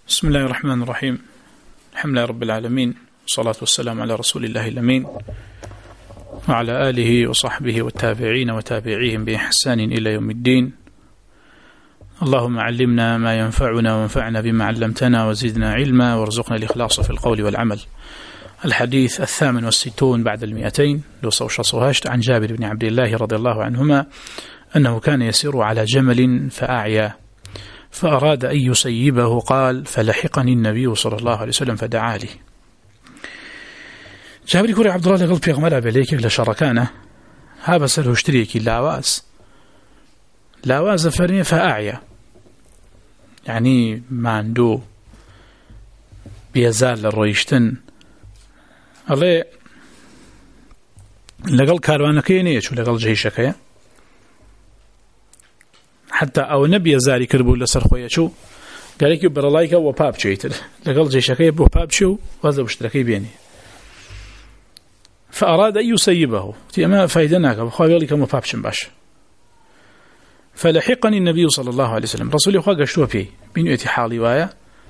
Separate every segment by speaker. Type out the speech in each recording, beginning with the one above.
Speaker 1: بسم الله الرحمن الرحيم. الحمد لله رب العالمين، والصلاة والسلام على رسول الله الأمين وعلى آله وصحبه والتابعين وتابعيهم بإحسان إلى يوم الدين. اللهم علمنا ما ينفعنا وانفعنا بما علمتنا وزدنا علما وارزقنا الإخلاص في القول والعمل. الحديث 68 بعد 200 لو شصوهاشت عن جابر بن عبد الله رضي الله عنهما أنه كان يسير على جمل فأعيا فأراد أن يسيبه، قال: فلحقني النبي صلى الله عليه وسلم فدعا لي. جابر كوري عبد الله لقلب يغمر عليك لشركانه ها بسره اشتريكي لاواز فرمي فأعيا، يعني ما عنده بيزال للرويشتن الله لقل كاروانكي نيشو لقل جيشكي حتى أو نبي زاري كربو لسر خويا شو قال لك برلايك وباب شيتر لقل جيشكي وباب شو وهذا مشتركي بيني، فأراد أن يسيبه تيما فايدناك بخوا قال لك وباب شنباش. فلحقني النبي صلى الله عليه وسلم، رسول الله قشتوه فيه بين يأتي حالي وايا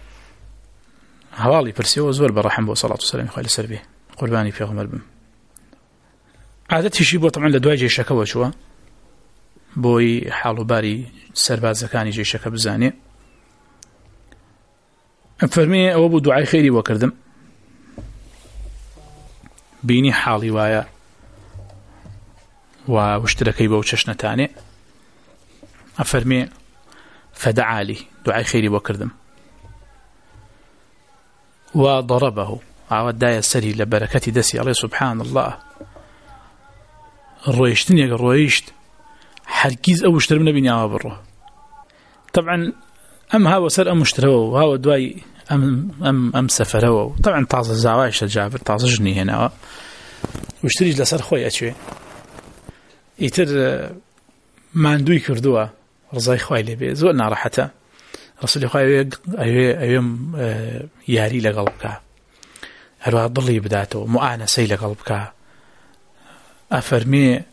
Speaker 1: حوالي برسيو زور برحم بو صلاة والسلام خالي سربيه قرباني في غمر بم عادتي شيبو طبعا لدواء جيشكا وشوا بوي حالو باري سربازكاني جيشكا بزاني فرمي أو أبو دعاء خيري وكردم بيني حالي وايا واشتركي بو تشنتاني أفرمي فدعا لي دعاء خيري وكردم وضربه عود داية السري لبركة دسي عليه سبحان الله. الرويشتن يقول رويشت حركيز أو اشترمنا بني عابره طبعا أم هاو سر أم اشتروا وهاو دواي أم سفروا طبعا طاز الزعوايش الجابر طاز جني هنا واشتري لسر خوي أشي يتر ما عندوي كردوا رزاي خوي لبي زولنا راحته رسول الله أيام ياري لقلبك هلو ضلي بداته مؤانسي لقلبك أفرمي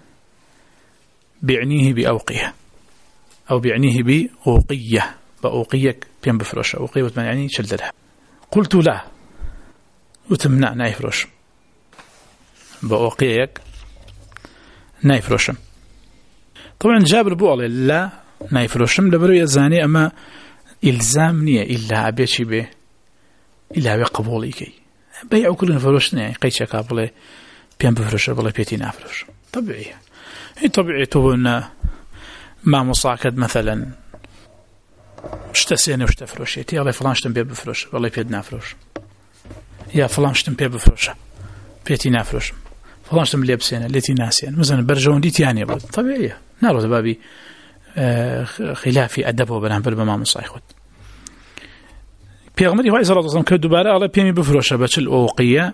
Speaker 1: بيعنيه بأوقية أو بيعنيه بأوقية بأوقيك بين بفرش أوقية وتمنى يعني شلدها. قلت لا وتمنع نايفرش بأوقيك نايفرشم. طبعا جابر بوالي لا نايفرشم لبرو يزاني أما إلزامني إلا أبيشي به إلا أبي قبوليكي بيعوا كلنا فروشنا قيشة قابله بيان بفرش بالله بيتي نافرش طبيعي. هي طبيعته أن ما مصاكد مثلا اشتسيني واشتفرشيتي الله فلان شتم بيه بفرش والله بيت نافرش يا فلان شتم بيه بفرش بيتي نافرش فلان شتم ليبسينا ليتي ناسيا مثلا برجون دي تياني بود طبيعي نارو بابي خلافي أدبه بنام بالبما مصايخود بيغمري وعي صلى الله عليه وسلم كدوبارة الله بيمي بفرش بچل أوقية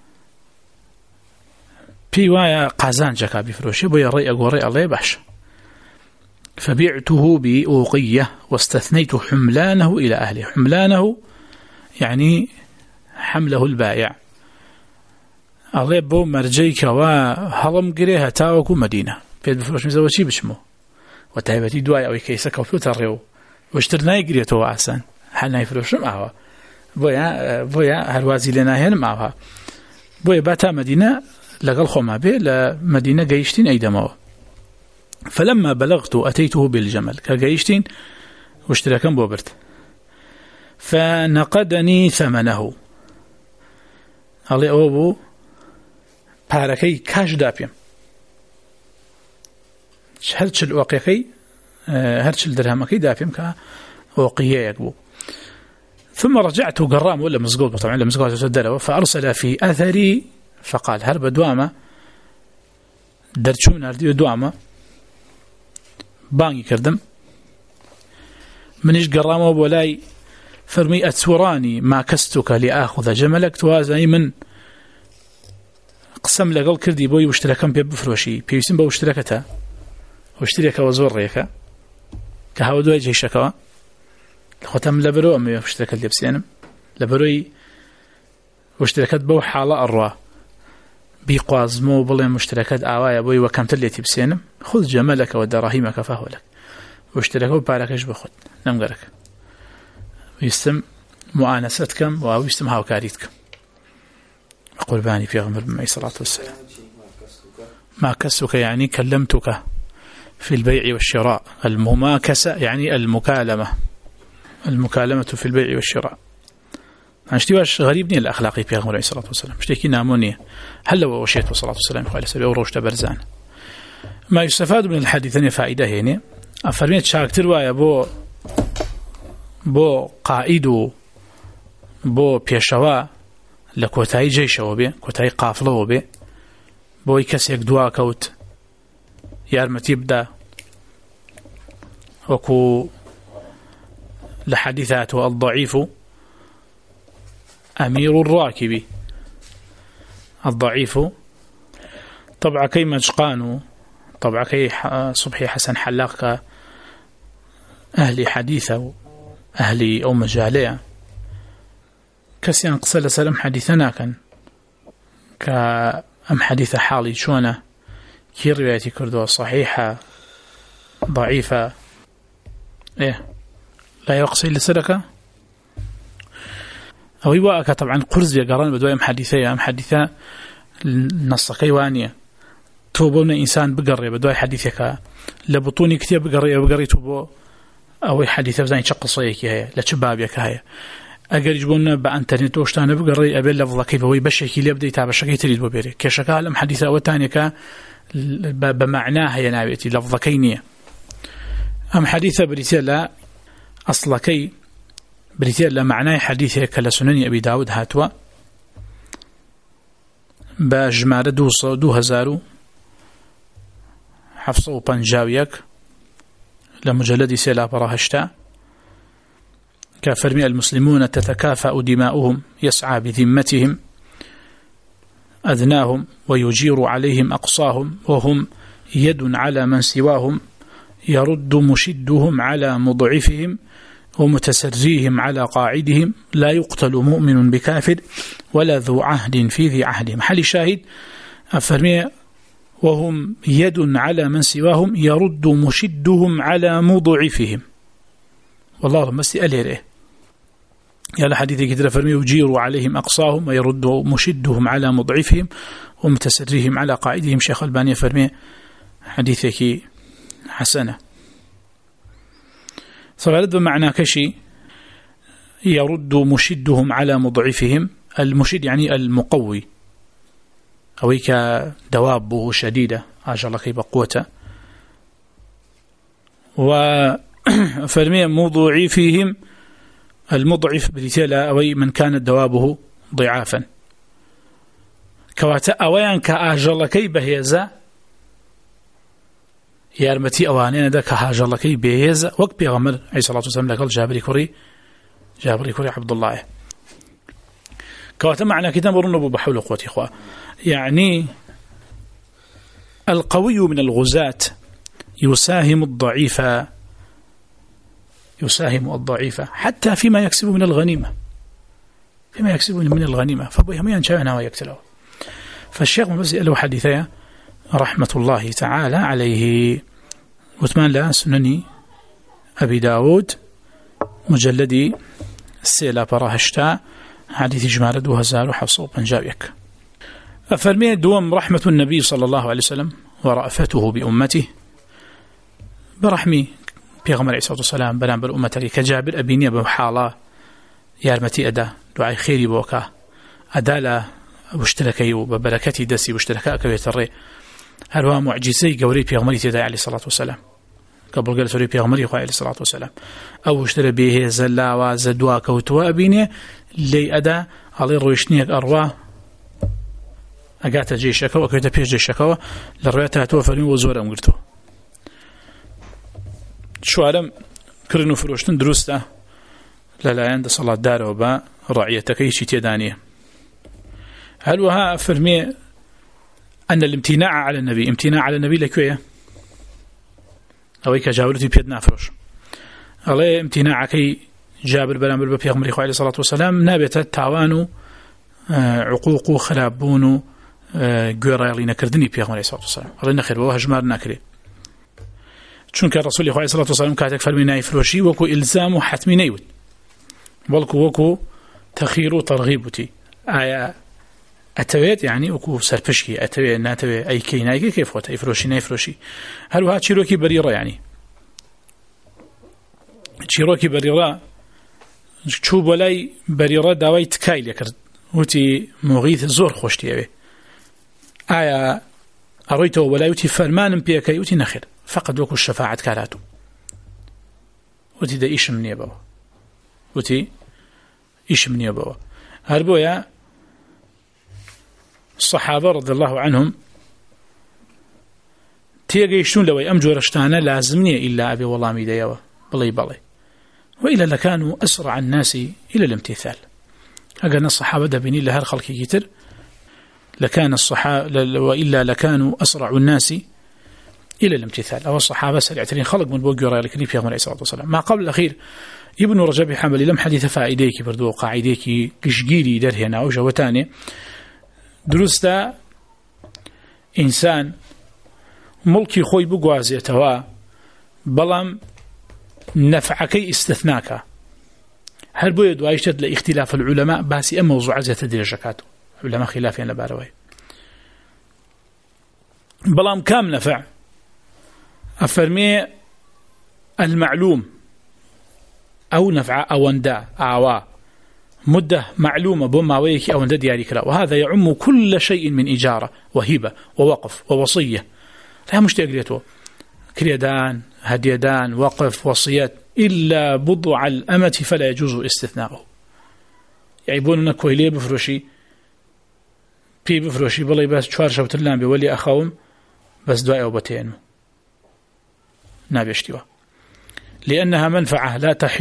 Speaker 1: في وايا قازان جكا بفروشي بويا رأي أقوى الله بحش. فبيعته بأوقية واستثنيت حملانه إلى أهله. حملانه يعني حمله البائع الله بو مرجيك وهلم قريها تاوكو مدينة بيت بفروش مزوشي بشمو وتعبتي دواي أو كيسك وفلوتريو واشترنا يقريته وعسان حالنا يفروش معها بويا هالوازي لنا هنا معها بويا باتا مدينة لقل خما به لمدينة جيشتين أيدمه. فلما بلغت أتيته بالجمل كجيشتين واشتركا بوبرت فنقدني ثمنه علي أبو باركي كاش دابيم هرتش الوقيكي هرتش الدرهمكي دابيم كوقية يقبو. ثم رجعت قرام ولا مزقوط طبعا ولا مزقوط تدروا فأرسل في أثري فقال هرب دوامة درشون أردي دوامة باني كردم منيش قرامه ولاي فرمي أتسوراني ما كستك لأخذ جملك توازني من قسم لقل كردي بوي واشتركم بفروشي بيسم بو اشتركتها واشترك وزور ريكا كهاو دوي جيشكوا لختم لبرو أمي واشتركت لي بسينم لبروي واشتركت بو حالة أروى بيقوازمو بلين مشتركات آوايا بوي وكمت اللي تبسينم خذ جملك ودراهيمك فهو لك واشتركوا باركش بخد نمغرك ويستم مؤانستكم وأويستم هاوكاريتكم قرباني في غمر عليه الصلاة والسلام. ما كسك يعني كلمتك في البيع والشراء. المماكسة يعني المكالمة في البيع والشراء. اشتواش غريبني الأخلاقي في غمر عليه الصلاة والسلام اشتكي نامونية هل لو وشيت والصلاة والسلام عليه سبيل وروشت برزان. ما يستفاد من الحديثين فائدة هنا أفرميت شاكتر ويا بو قائد بو بيشوا لكوتاي جيشوا بي كوتاي قافلوا بي بو يكسيك دوا كوت يارمتي بدا وكو لحديثات الضعيف أمير الراكب. الضعيف طبعا كي مجقانو طبعا كي صبحي حسن حلاق أهلي حديثة أهلي أو مجالية كسيان قصة سلام حديثنا كان كأم حديثة حالي شونة كي روايتي كردوها صحيحة ضعيفة إيه لا يقصي لسرك أو يواك طبعا قرز يقران بدوية أم حديثة نص كيوانية توبونا إنسان بقرية بدوية حديثك لبطوني كتير بقرية توبو أو حديثة بزاين شقصيك هي لشبابك هي أجر يجبون بإنترنت وشتانه بقري أبي لفظ كيف هو يبشر لي يبدأ يتابع شكل تريد ببيره كشكال أم حديثة وتانية بمعناها ينابتي لفظ كينية أم حديثة بريتيلا أصل كي بريتيلا معناه حديثة كلا سنن أبي داود هاتوا بجمارة 2000 حفصة وبنجاويك لمجلد سيلا براهشتا كفرمي المسلمون تتكافأ دماؤهم يسعى بذمتهم أدناهم ويجير عليهم أقصاهم وهم يد على من سواهم يرد مشدهم على مضعفهم ومتسريهم على قاعدهم لا يقتل مؤمن بكافر ولا ذو عهد في ذي عهد. محل شاهد أفرمي وهم يد على من سواهم يرد مشدهم على مضعفهم. والله مسي أليره يا حديث كتير فرمي يجير عليهم أقصاهم ويرد مشدهم على مضعفهم ومتسريهم على قاعدهم. شيخ الباني فرمي حديثك حسنة صار بمعنى كشي يرد مشدهم على مضعفهم. المشد يعني المقوي أو كدوابه شديدة أجل كي بقوته وفرمي مضعفهم المضعف بريتيلا أو من كانت دوابه ضعافا كواتا أويان كأجل كي بهيزا يارمتي أوانين ذاك هاجر كي بهيزا وقت بيغمر عليه الصلاة والسلام لقال جابري كوري عبد الله كواتا معنى كتاب رنبو بحول قوتي إخوة يعني القوي من الغزاة يساهم الضعيف حتى فيما يكسب من الغنيمة فبهم ينشأنا ويقتله. فالشيخ مبزي له حديثية رحمة الله تعالى عليه وثمان لا سنني أبي داود مجلدي السيلة براهشتا حديث جمال 2000 حفصة بنجاويك. أفرمي دوم رحمة النبي صلى الله عليه وسلم ورأفته بأمته برحمي بيغمر عليه الصلاة والسلام بلان بالأمة كجابر أبيني بحالة يارمتي أدا دعاء خيري بوكا أدا لا واشتركي وببركتي دسي واشتركاء كبيتري هلوا معجزي قوري بيغمري تدعي عليه الصلاة والسلام قبل قال سوري بيغمري عليه الصلاة والسلام أو اشترى به زلا وزدوا كوتوا أبيني لي أدا على رويشنيك أروا أقعت جيشك وكيت بيش جيشك للرواية توفرني وزورا مقرتو شو علم كرنو فروشتن دروسته لا عند صلاة دار وبا رعيتك يشي تيدانيه. هل وها فرمي أن الامتناع على النبي لكوية أو كجاولتي بيدنا فروش عليه امتناع كي جابر بلا مربى في أمره عليه الصلاة والسلام نابت التعوان عقوق خرابون جورا يلي نكردني في أمره عليه الصلاة والسلام عليه نخير وهجمار ناكري شون كان الرسول عليه الصلاة والسلام كاتك فرمي ناي فروشي وكو إلزام حتمي نيود وەکو تەخیر و تەرغیبوتی ئایا ئەتەوێت یعنی وەکو سەرپشکی ئەتەوێت ناتەوێت ئەیکەی نایکەی کەیفۆتە ئەیفرۆشی نایفرۆشی هەروها چیرۆکی بەریڕە یعنی چیرۆکی بەریڕە چوو بۆ لای بەریڕە داوای تکای لێ کرد وتی مۆغیث زۆر خۆشتی ئەوێ ئایا ئەڕۆیتەوە بۆ لای وتی فەرمانم پێکەی وتی نەخێر فقط وەکو شەفاعەت کاراتوو وتی دە ئیشم نییە بەوە وتی ئیشم نییە بەوە هەر بۆیە الصحابة رضي الله عنهم تيجيشون لو أم جورشتانا لازمني إلا أبي والله ميديا بلي وإلا لكانوا أسرع الناس إلى الامتثال أقلنا الصحابة دبني لها الخلق كتير لكان الصحابة وإلا لكانوا أسرع الناس إلى الامتثال أو الصحابة سريعتين خلق من بوجورا لكن في عليه الصلاة والسلام ما قبل الأخير ابن رجب حمل لم حديث فائديك بردو قاعديك كشجيري درهنا أو جوتاني دروستا إنسان ملكي خوي بقوازيتوا بلام نفعكي استثناك هل بو يدوايشتد لاختلاف العلماء باسي أما موضوع زيادة درجكاته علماء خلافين لباروي بلام كام نفع أفرمي المعلوم أو نفع أو اندا أعوا مدة معلومة بما ويك أو اندا دياري كلا وهذا يعم كل شيء من إجارة وهبة ووقف ووصية لا مش تقريته كريدان هديدان وقف وصيات إلا بضع الأمة فلا يجوز استثناؤه يعيبوننا كويلي بفروشي بي بفروشي بلي بس شوار شوت اللام بولي أخاهم بس دعاء وبتين نابشتوا لأنها منفعة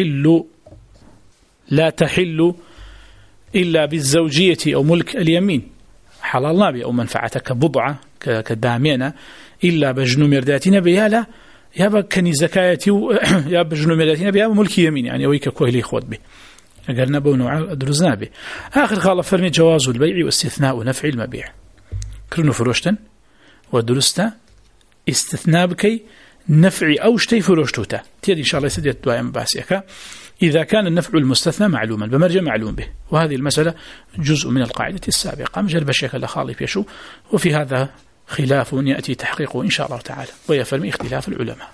Speaker 1: لا تحل إلا بالزوجية أو ملك اليمين حلال نابي أو منفعتك بضعة كدامينة إلا بجنو مرداتنا بيالا يا بكني زكايتي يا بجنو مرداتنا بيا ملك يمين يعني ويك كوهلي خود به قالنا بونوع درزنا به آخر قال فرمي جواز البيع واستثناء نفع المبيع كرنو فروشتن ودرستا استثناء بكي نفع أو شتي فروشتوتا تيدي إن شاء الله يسديت دواء مباسيكا إذا كان النفع المستثنى معلوما بمرجع معلوم به وهذه المسألة جزء من القاعدة السابقة مجال بشيك الأخالي بيشو وفي هذا خلاف يأتي تحقيقه إن شاء الله تعالى ويفرمي اختلاف العلماء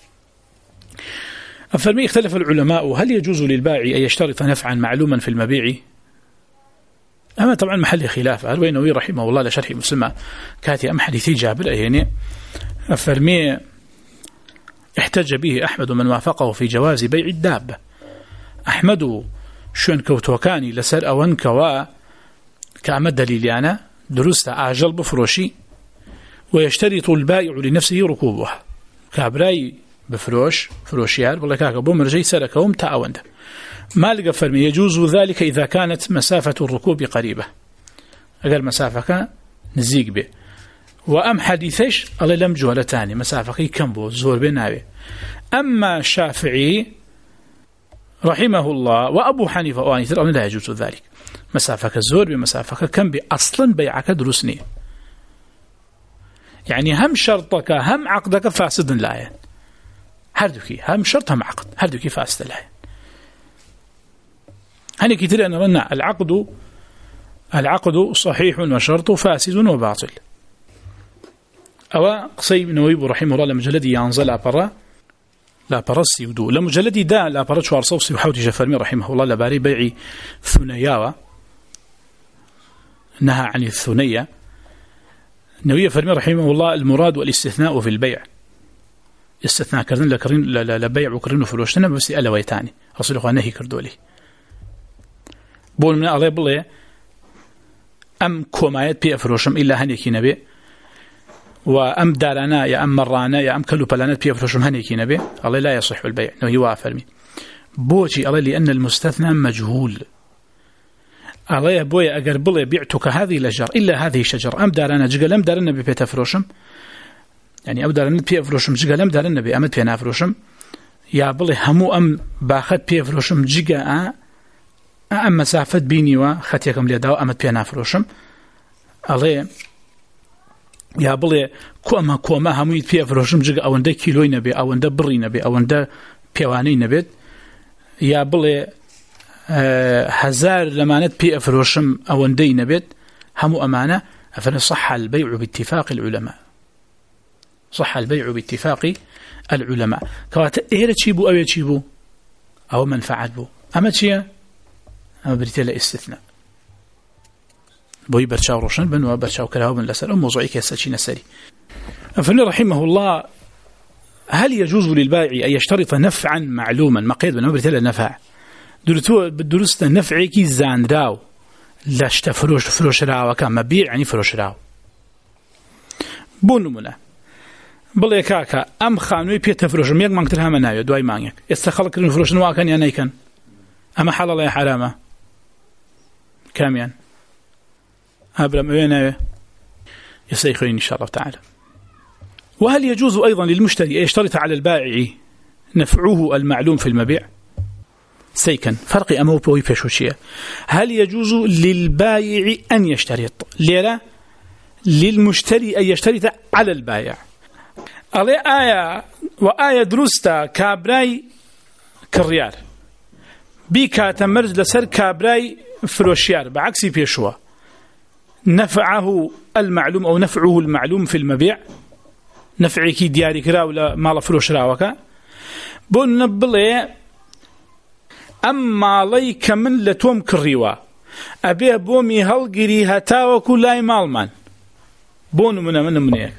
Speaker 1: أفرمي اختلف العلماء هل يجوز للبائع أن يشترط نفعا معلوما في المبيع أما طبعا محل خلاف هل وينوي رحمه الله لشرح مسلمة كاتي أم حديثي جابر يعني أفرمي احتج به أحمد من وافقه في جواز بيع الدابة أحمد شون كوتوكاني لسر أونك كأمد دليل أنا درست أعجل بفروشي ويشترط البائع لنفسه ركوبها كابراي فروشيار والله كاكا بومرجي سركهم تأوند ما لقى فرمي يجوز ذلك إذا كانت مسافة الركوب قريبة أقل مسافة كان نزيق به وأم حديثش الله لم جولتاني مسافة كم بو زور بناوي أما الشافعي رحمه الله وأبو حنيفة وأني ترى لا يجوز ذلك مسافة الزور بمسافة كم أصلا بيعك درسني يعني هم شرطك هم عقدك فاسد لا يعني هردوكي هم شرط هم عقد هردوكي فاسد لا يعني هني كتير أن رنا العقد صحيح وشرط فاسد وباطل أو قصي نويب رحمه الله لمجلدي ينزل لا برسي ودو لمجلدي دا لا برد شوار صوصي وحاوتي جفرمي رحمه الله لباري بيعي ثنياوة نهى عن الثنية نوية فرمي رحمه الله المراد والاستثناء في البيع استثناء كردن لبيع وكرين فلوشتنا بس ألويتاني رسول الله نهي كردولي بول من الله بلي أم كومايت بي أفروشم إلا هنيكي نبي وأم دارنا يا أم مرانا يا أم كلو بلانات بي أفروشم هنيكي نبي الله لا يصح البيع نهي وافرمي بوشي الله لأن المستثنى مجهول الله يا بويا أجر بلي بعتك هذه الأشجار إلا هذه الشجر أم دارنا جقل أم دارنا ببيت أفروشم يعني أو دارنا بي أفروشم جقل أم دارنا بأمد بينا أفروشم يا بلي همو أم باخد بي أفروشم جقا أم مسافة بيني وختيكم ليداو أمد بينا أفروشم الله يا بلي كوما همو يد بي أفروشم جقا أو انده كيلوي نبي أو انده بري نبي أو انده بيواني نبي يا بلي هزار لمانت بي أفروشم أو ندي نبيت هم أمانة فنصح البيع باتفاق العلماء صح البيع باتفاق العلماء كوات إيه تشيبو أو يتشيبو أو منفعة بو أما تشيا أما بريتلا استثناء بوي برشاو روشن بنو برشاو كلاو من لسر موضوعي كيساتشي نسري فن رحمه الله هل يجوز للبائع أن يشترط نفعا معلوما ما قيد بنو بريتلا نفع دولتو بالدرست نفعي كي زان راو لاشتا فروش راو كان مبيع يعني فروش راو بونو منا بڵێ کاکە ئەم خانووی پێ تەفرۆشم یەک مانگتر هەمە ناوێت دوای مانگێک ئێستا خەڵکردن فرۆشن واکەن یان نەیکەن ئەمە حەڵەڵە یا حرامە کامیان ئابرام ئەوێ ناوێ يسيخوين إن شاء الله تعالى. وهل يجوز أيضا للمشتري أن يشترط على البائع نفعه المعلوم في المبيع؟ سيكن فرق أمو بوي بشوشية. هل يجوز للبائع أن يشترط ليلا للمشتري أن يشترط على البائع؟ على آية وآية درستا كابراي كريار بيكا تمرز لسر كابراي فروشيار بعكس بيشوا نفعه المعلوم أو نفعه المعلوم في المبيع نفعك دياري كرا ولا مال فروش راوكا بون نبلي أما ليك من لتوم كريوا أبيه بومي هلقري هتاو كلاي مالمان بون من هيك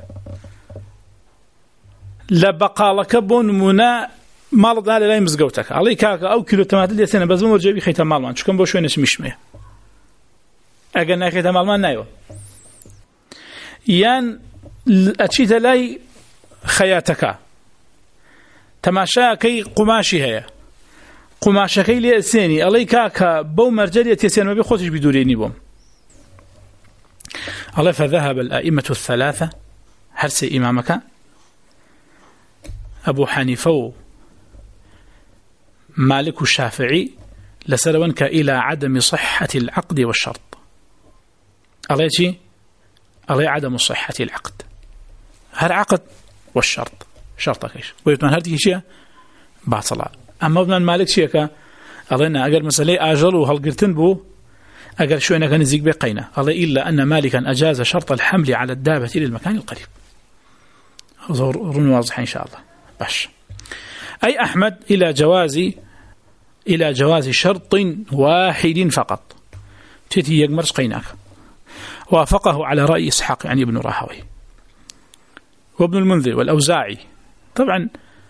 Speaker 1: لبقالك بون منا مال دال لا يمزقوتك عليك أو كيلو تماثيل سنة بس مو جايبي خيط مالمان شو كم بوشوي نسميشمه أجن خيط مالمان نايو يان أشيت لاي خياتك تماشا كي قماشي هي قماشا كي لي سيني عليك بو مرجلية يسين ما بيخوتش بدوريني بوم الله فذهب الأئمة الثلاثة حرس إمامك أبو حنيفة مالك الشافعي لسلونك إلى عدم صحة العقد والشرط الله يجي الله عدم صحة العقد هل عقد والشرط شرطك إيش ويتمن هذه شيء باطلة أما ابن مالك شيء كا الله إن أجر مسألة أجلوا هالقرتن بو أجر شو أنا كان يزيق بقينا الله إلا أن مالكا أجاز شرط الحمل على الدابة للمكان القريب رون واضح إن شاء الله باش أي أحمد إلى جواز شرط واحد فقط تتي يجمرس قيناك وافقه على رأي إسحاق يعني ابن راهوي وابن المنذر والأوزاعي طبعا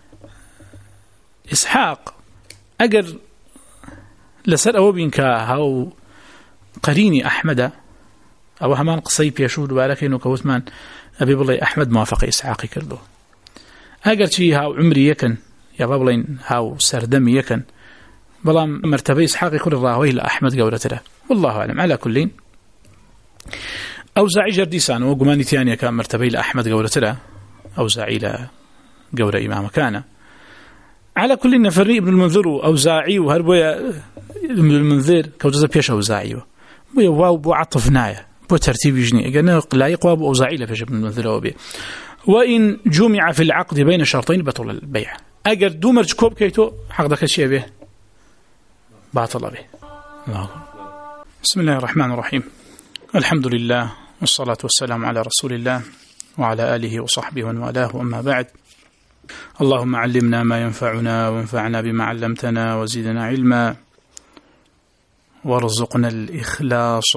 Speaker 1: إسحاق أجر لسر أو بينكا هاو قريني أحمد أو همان قصيب يشود ولكنه كوثمان أبي بالله أحمد موافق إسحاق كردو أجر شيء هاو عمري يكن يا بابلين هاو سردمي يكن بلا مرتبة إسحاق يكون الراهوي لأحمد قولته والله أعلم على كلين أوزاعي جرديسان وقماني ثانية كان مرتبة لأحمد قولته أوزاعي لقول إمام كان على كل نفري ابن المنذر أوزاعي وهربويا ابن المنذر كوجز بيش أوزاعي واو بو عطفنايا بو ترتيب يجني قلنا لا يقوى بو أوزاعي لفيش ابن المنذر وبيه وإن جمع في العقد بين شرطين بطل البيع أجر دومرج كوب كيتو حقدك الشيء به باطل به الله. بسم الله الرحمن الرحيم الحمد لله والصلاة والسلام على رسول الله وعلى آله وصحبه ومن والاه وأما بعد اللهم علمنا ما ينفعنا وانفعنا بما علمتنا وزدنا علما وارزقنا الإخلاص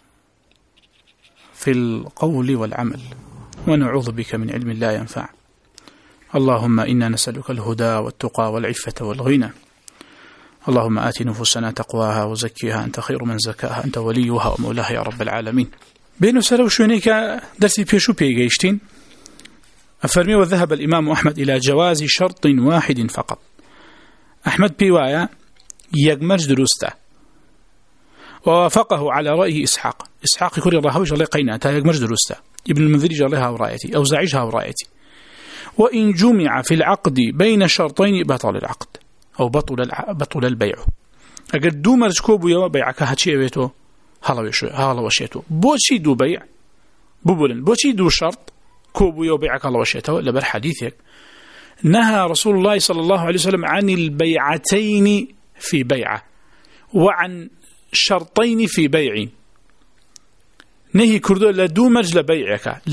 Speaker 1: في القول والعمل ونعوذ بك من علم لا ينفع اللهم إنا نسألك الهدى والتقى والعفة والغنى اللهم آت نفوسنا تقواها وزكيها أنت خير من زكاها أنت وليها ومولاها يا رب العالمين بينو سلو شونيك درسي بيشو بيجيشتين أفرمي وذهب الإمام أحمد إلى جواز شرط واحد فقط أحمد بيوايا يجمرج دروسته ووافقه على رأيه إسحاق يقول الله وجه الله قينا تا يجمرج دروسته ابن المنذر جاء لها ورأيتي أو زعجها ورأيتي وإن جمع في العقد بين شرطين بطل العقد أو بطل البيع أقد دو مرجكوب يا بيعك هاتشي بيتو هلا وشيتو بوشي دو بيع بوبولن بوشي دو شرط كوب يا بيعك هلا وشيتو لبر حديثك نهى رسول الله صلى الله عليه وسلم عن البيعتين في بيعة وعن شرطين في بيع نهي كردو لدو مرج لبيعك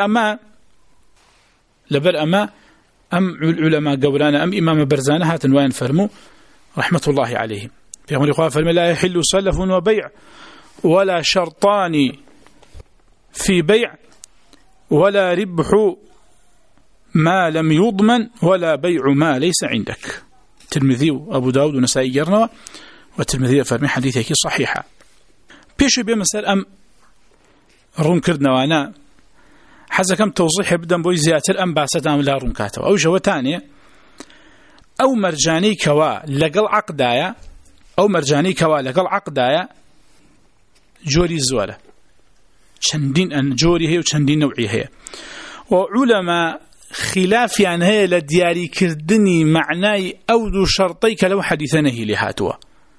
Speaker 1: لبر أما أم العلماء قولانا أم إمام برزانة هاتن وين فرموا رحمة الله عليهم في أمر إخوة فرمي لا يحل سلف وبيع ولا شرطان في بيع ولا ربح ما لم يضمن ولا بيع ما ليس عندك. الترمذي وأبو داود ونسائي جرنوا والترمذي فرمي حديثك صحيحة. بيش بمسأل أم رون كردنا وانا حزا كم توضيح بدن بوي زياتر أم باستام لا رون كاتو أو جوة تانية أو مرجاني كوا لقل عقدايا أو مرجاني كوا لقل عقدايا جوري الزوالة چندين أن جوري هي وچندين نوعي هي وعلماء خلاف يعني هي لدياري كردني معناي أو دو شرطيك لو حديثنا هي لهاتوا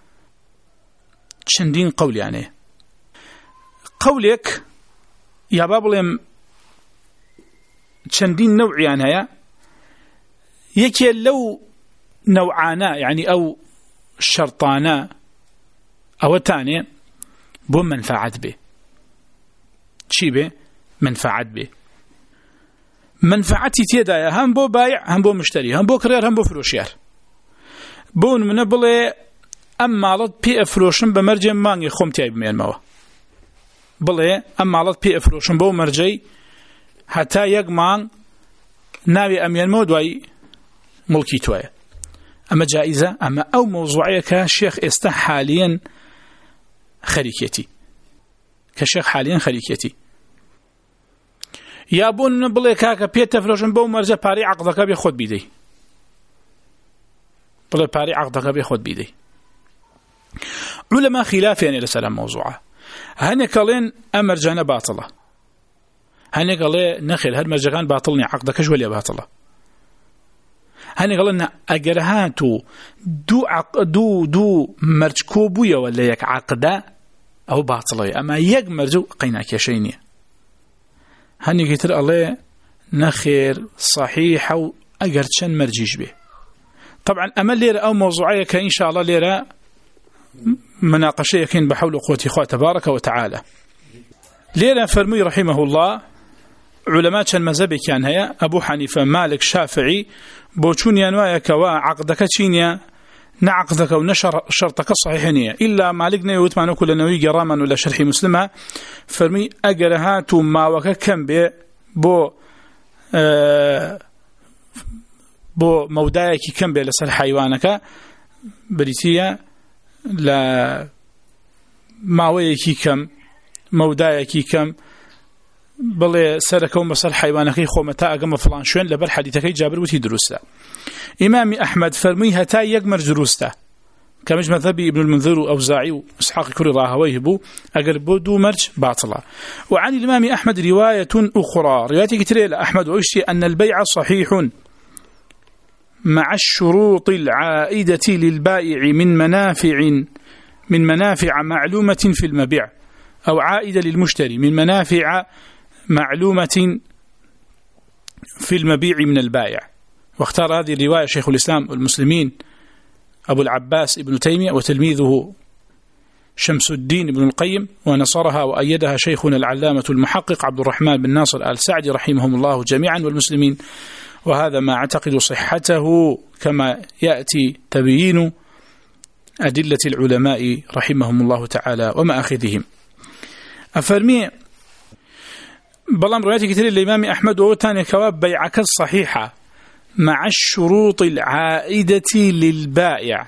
Speaker 1: چندين قول يعني قولك يا بابلم چندين نوعي يعني هي يكي لو نوعانا يعني أو شرطانا أو تاني بو منفعت به شي به منفعت به منفعتي تيدايا هم بو بايع هم بو مشتري هم بو كرير هم بو فروشيار بون من بلي أم مالت بي افروشن بمرجي مانگي خومتي بمين موا بلي أم مالت بي افروشن بو مرجي حتى يقمان ناوي أمين مودواي ملكي توايا أما جائزة أما أو موضوعية كشيخ استا حاليا خريكيتي كشيخ حاليا خريكيتي يابون بلي كاكا بيتا فروشن بو مرجع باري عقدك بيخود بيدي بلي باري عقدك بيخود بيدي علماء خلاف يعني لسلام موضوعه هني قالين أمرجانا باطلة هني قالين نخيل هاد مرجعان باطلني عقدك جولي باطلة هني قالين أجرهاتو دو مرجكوبويا ولا يك عقده أو باطلة أما يك مرجو قيناك يا شيني هني كتر الله نخير صحيح أو أجرتشن مرجيش به طبعا أما ليرة أو موضوعية كإن شاء الله ليرة مناقشة يكين بحول قوة إخوة تبارك وتعالى ليرة فرمي رحمه الله علماء المذهب كان هي أبو حنيفة مالك شافعي بوشون ينوايا كوا عقدك تشينيا نعقدك ونشر شرطك صحيحنية إلا مالكنا يوتمانو كل نوي جراما ولا شرح مسلمة فرمي أجرهات ما وككم بو مودايك كم لسر حيوانك بريتيا لا ماويك كم مودايك كم بل سركم بسر حيوانك خومتا أقام فلان شوين لبر حديثك جابر وتي دروسته إمام أحمد فرمي هتا يقمر دروسته كمج مذهبي ابن المنذر وأوزاعي وإسحاق كل راهويه بو أقربو دو مرج باطلة. وعن الإمام أحمد رواية أخرى رواية كتير أحمد وعشتي أن البيع صحيح مع الشروط العائدة للبائع من منافع معلومة في المبيع أو عائدة للمشتري من منافع معلومة في المبيع من البائع. واختار هذه الرواية شيخ الإسلام والمسلمين أبو العباس ابن تيمية وتلميذه شمس الدين ابن القيم ونصرها وأيدها شيخنا العلامة المحقق عبد الرحمن بن ناصر آل سعدي رحمهم الله جميعا والمسلمين. وهذا ما أعتقد صحته كما يأتي تبيين أدلة العلماء رحمهم الله تعالى ومآخذهم. أفرمي بلام رواية كثير الإمام أحمد ووتاني كواب بيعك الصحيحة مع الشروط العائدة للبائع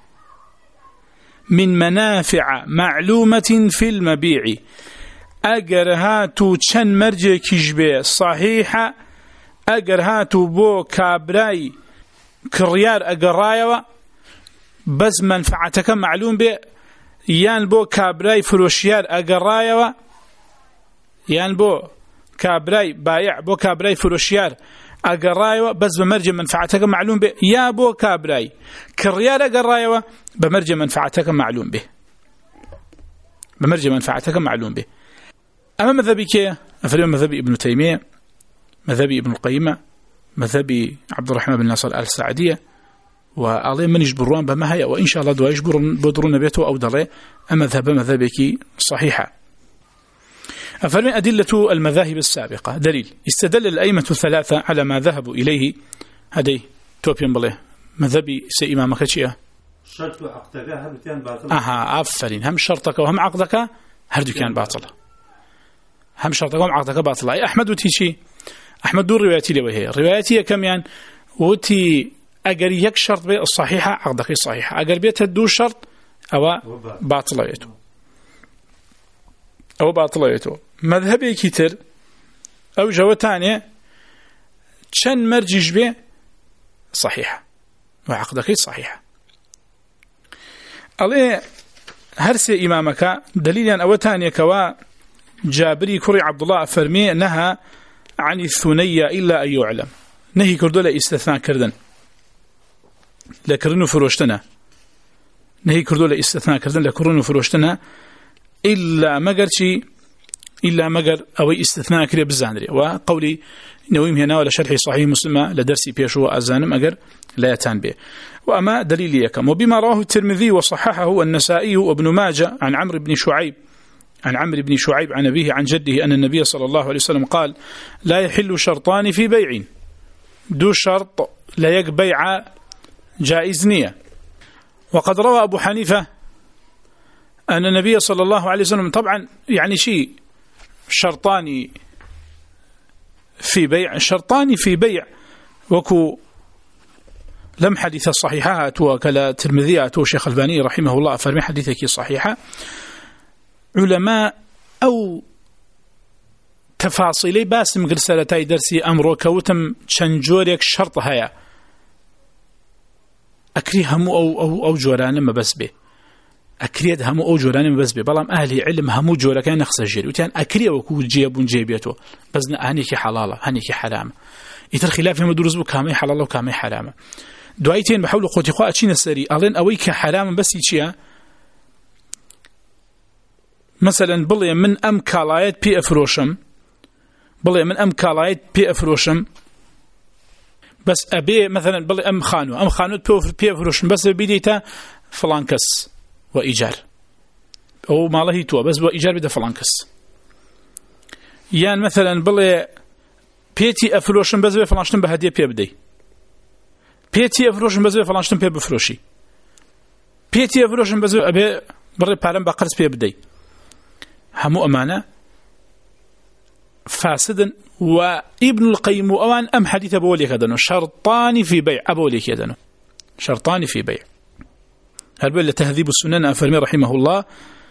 Speaker 1: من منافع معلومة في المبيع أجر هاتو چن مرجع كجبه صحيحة أجر هاتو بو كابراي كريار أجرايوا بس منفعتك معلوم به يان بو كابراي فروشيار أجرايوا يان بو كابراي بايع بو كابراي فروشيار أجرايوا بس بمرجع منفعتك معلوم به يا بو كابراي كريار أجرايوا بمرجع منفعتك معلوم به بمرجع منفعتك معلوم به. أما مذهبي كيه أفريم مذهبي ابن تيمية مذهبي ابن القيم مذهبي عبد الرحمن بن ناصر آل سعدية وعلي منيش بروان بما هي وإن شاء الله دوايش بدرون بيته أو دلي أمذهب مذهبك صحيحة. أفرمي أدلة المذاهب السابقة دليل استدل الأئمة الثلاثة على ما ذهبوا إليه هذه توبيان بله مذهبي سي إمامك شيئا
Speaker 2: شرط عقدك هم كان باطل
Speaker 1: أفرين هم شرطك وهم عقدك هردو كان باطل هم شرطك وهم عقدك باطل أي أحمد وتيشي أحمد دور روايتي لي وهي روايتي كم يعني وتي أجر يك شرط بي الصحيحة عقدك الصحيحة أجر بيت الدو شرط أو باطليته أو باطليته مذهبي كتير أو جوتانية شن مرجج به صحيحة وعقدك صحيحة عليه هرسي إمامك دليلا أو تانية كوا جابري كري عبد الله فرمي نهى عن الثنية إلا أن يعلم نهي كردو لإستثناء كردن لكرنو فروشتنا نهي كردو لإستثناء كردن لكرنو فروشتنا إلا مقرشي إلا مقر أو استثناء كري بالزاندري وقولي نويم هنا ولا شرحي صحيح مسلمة لدرسي بيشو أزانم أقر لا يتان به وأما دليل يكم وبما رواه الترمذي وصححه النسائي وابن ماجه عن عمرو بن شعيب عن أبيه عن جده أن النبي صلى الله عليه وسلم قال لا يحل شرطان في بيع دو شرط لا يقبيع جائز نية. وقد روى أبو حنيفة أن النبي صلى الله عليه وسلم طبعا يعني شيء شرطان في بيع وكو لم حديث الصحيحات وكلا ترمذيات وشيخ الباني رحمه الله فرمي حديثك صحيحة علماء أو تفاصيلي باسم قرسالتاي درسي أمرو كوتم شنجوريك شرط هيا أكري همو أو جوران ما بس به أكريد همو أو جوران ما بس به بلام أهلي علم همو جورا كان نخص جيري وتان أكري وكو جيبون جيبيته بس هنيكي حلالة هنيكي حرام يتر خلاف هم دروز بو كامي حلالة وكامي حرامة دعايتين بحاول قوتي قوة أتشين السري ألين أويك حرام بس يتشيا مثلا بلي من أم كالايت بي أفروشم بس أبي مثلا بلي أم خانو بي أفروشم بس بديتا فلانكس وإيجار أو ما له تو بس وإيجار بدا فلانكس يعني مثلا بلي بيتي أفروشم بس فلانشتم بهدية بي بدي بيتي أفروشم بس فلانشتم بي بفروشي بيتي أفروشم بس أبي بري بارم بقرس بي بدي همو أمانة فاسدا وابن القيم أوان أم حديث أبوليك يدنو شرطان في بيع أبوليك يدنو شرطان في بيع هل تهذيب السنن أفرمي رحمه الله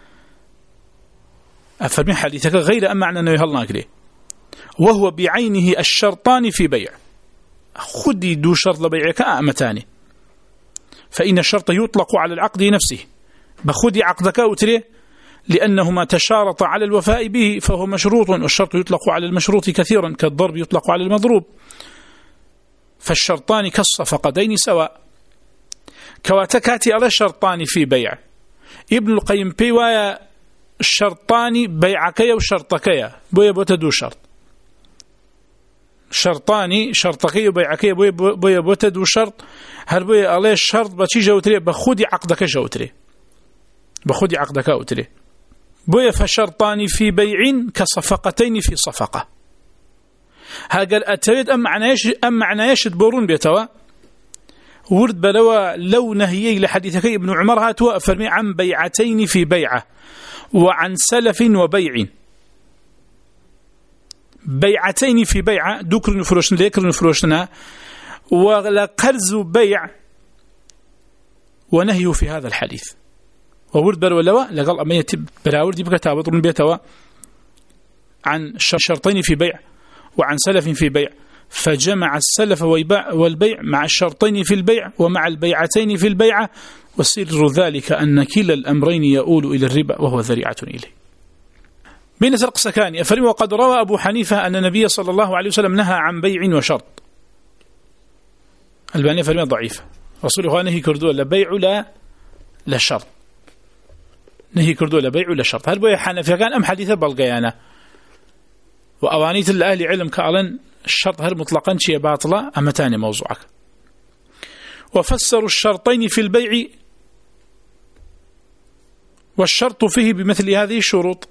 Speaker 1: أفرمي حديثك غير أم معنى أنه يهلنا كده وهو بعينه الشرطان في بيع خدي دو شرط لبيعك أمتاني فإن الشرط يطلق على العقد نفسه بخدي عقدك أوتري لأنهما تشارط على الوفاء به فهو مشروط والشرط يطلق على المشروط كثيرا كالضرب يطلق على المضروب فالشرطان كالصفقتين سواء كواتكاتي على الشرطان في بيع ابن القيم بيوايا الشرطان بيعكيا وشرطكيا بويا بوتدو شرط شرطاني شرطكيا وبيعكيا بويا بوتدو شرط هل بويا عليه الشرط بشي جوتري بخودي عقدك جوتري بخودي عقدك أوتري بويا فشرطان في بيع كصفقتين في صفقة هاقل أتريد أم معنى يشد بورون بيتوا ورد بلوا لو نهيي لحديثك ابن عمر هاتوا فرمي عن بيعتين في بيعة وعن سلف وبيع بيعتين في بيعة دوكر نفروشنا ليكر نفروشنا ولا قرز بيع ونهي في هذا الحديث وورد برولوا لقال أما يتب براورد يبقى تابطرون بيتوا عن شرطين في بيع وعن سلف في بيع فجمع السلف والبيع مع الشرطين في البيع ومع البيعتين في البيعة وسر ذلك أن كلا الأمرين يؤول إلى الربا وهو ذريعة إليه. بين سرق سكاني أفرم وقد روى أبو حنيفة أن النبي صلى الله عليه وسلم نهى عن بيع وشرط البانية فرمي ضعيفة رسوله نهي كردو لبيع لا شرط نهي كردو لبيع ولا شرط هل بوي حنفي كان أم حديثة بلغيانا وأوانيت الأهل علم كألن الشرط هل مطلقا شيء باطلة أما تاني موضوعك وفسروا الشرطين في البيع والشرط فيه بمثل هذه الشروط.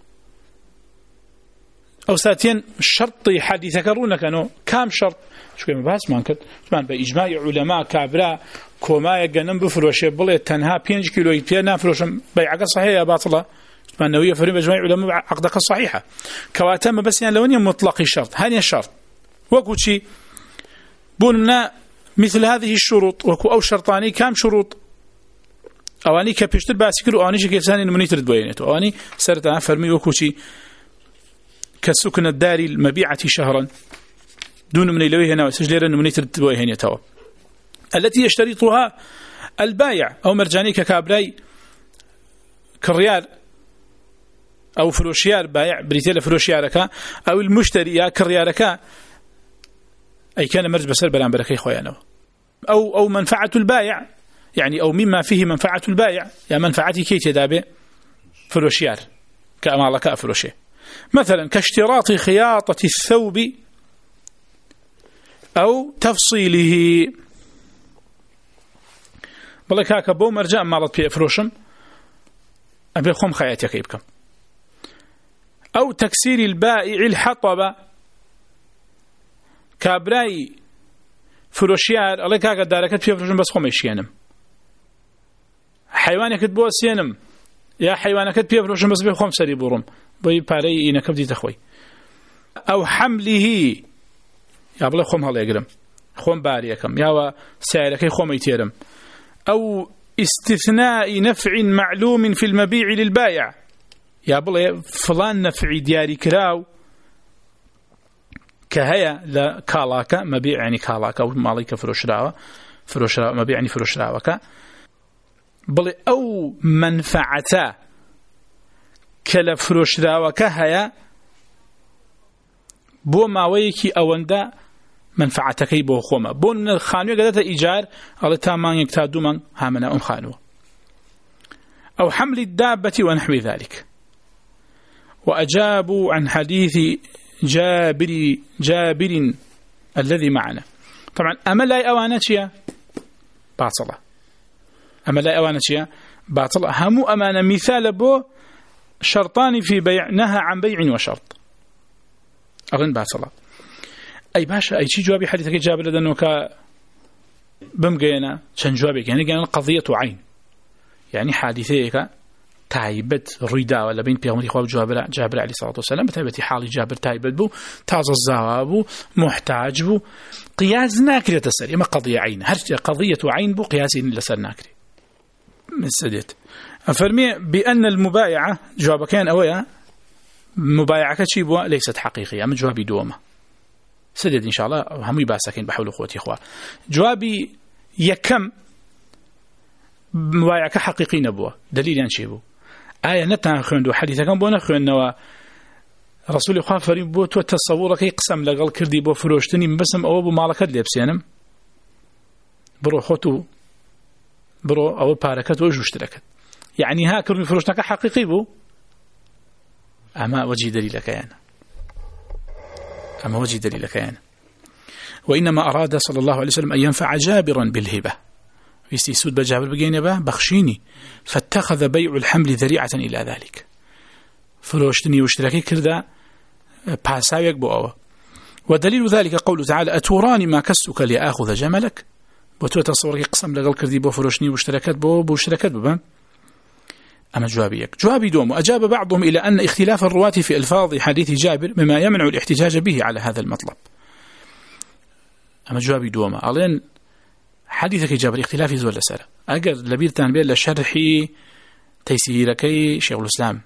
Speaker 1: أو ساتين الشرط حديث كرونك أنه كام شرط شو كم بحث ما كنت طبعا بإجماع علماء كابرا كوما يجنن بفروشه بله تنها 5 كيلو يتنا فروشم بيعك صحيح باطلة طبعا نوية فريم بإجماع علماء عقدك صحيحة كواتم بس يعني لو مطلق الشرط هني الشرط وكو شيء بوننا مثل هذه الشروط وكو أو شرطاني كام شروط أواني كبيشتر باسكر أواني شيء كيساني نمنيتر دوينته أواني سرتها فرمي وكو شيء كسكن الدار المبيعة شهرا دون من إلويه هنا وسجلر نمنيتر دوينه توا التي يشترطها البائع أو مرجاني كابراي كريار أو فروشيار بائع بريتيل فروشيارك أو المشتري يا كريارك أي كان مرج بسر بلان بركي خويانه أو منفعة البائع يعني أو مما فيه منفعة البائع يا منفعتي كي تدابي فروشيار كأمالك فروشي مثلا كاشتراط خياطة الثوب أو تفصيله بلك هكا بو مرجع مالت بي فروشم أبي خم خياتي كيبكم أو تكسير البائع الحطب كابراي فروشيار الله كاكا داركت في فروشم بس خم يشينم حيوانك تبو سينم يا حيوانك تبي فروشم بس بخم سري بورم بي باري إنك بدي تخوي أو حمله يا بلا خم هلا يقرم خم باريكم يا سعرك خم يتيرم أو استثناء نفع معلوم في المبيع للبائع يا بلا فلان نفع دياري كراو كهيا لا كالاك مبيع يعني كالاك أو مالك فروش راوة مبيع يعني فروش راوك بل أو منفعته كلا فروش راوك هيا بو ماويكي أوندا منفعتكي بو خوما بو من الخانوية قدرت إيجار على تامان يكتادو من هامنا أم خانوة أو حمل الدابة ونحو ذلك. وأجابوا عن حديث جابر الذي معنا. طبعا أما لا أوانتيا باطلة أما لا أوانتيا باطلة همو أمانة مثال بو شرطان في بيع نهى عن بيع وشرط أظن باطلة أي باشا أي شيء جوابي حديثك جابر لدنه بمقينا شن جوابك يعني قلنا قضية عين يعني حادثيك تايبت الريدا ولا بين بيغمري خواب جابر عليه الصلاة والسلام بتايبتي حالي جابر تايبت بو تازا الزواب محتاج بو قياس ناكري تسري اما قضية عين هرش قضية عين بو قياسي لسر ناكري من سديت أفرمي بأن المبايعة جواب كان أويا مبايعة كتشيبوا ليست حقيقية أما جوابي دوما سديت إن شاء الله هم يباسكين بحول أخوتي إخوة جوابي يكم مبايعة حقيقي نبوة دليل ينشيبه آية نتنا خندو حديثة كان بونا خندو رسول الله فريم بو تصورك يقسم لقل كردي بو فروشتني من بسم أو بو مالك لبسينم برو خوتو برو أو باركت وجو اشتركت يعني ها كردي فروشتك حقيقي بو أما وجه دليلك يعني وإنما أراد صلى الله عليه وسلم أن ينفع جابرا بالهبة يستيسود بجابر بقين به بخشيني فاتخذ بيع الحمل ذريعة إلى ذلك فروشتني واشتراكي كردا باساويك بو ودليل ذلك قوله تعالى أتوراني ما كسك لأخذ جملك بوتو تصورك قسم لقل كردي بو فروشني واشتراكات بو اشتراكات ببان أما جوابي دوم أجاب بعضهم إلى أن اختلاف الرواة في ألفاظ حديث جابر مما يمنع الاحتجاج به على هذا المطلب أما جوابي دوم ألين حديثك جابر اختلافي زول لسالة أقر لبير تنبيه لشرحي تيسيركي شيخ الإسلام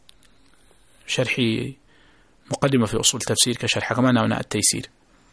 Speaker 1: شرحي مقدمة في أصول تفسير كشرح كمان هنا التيسير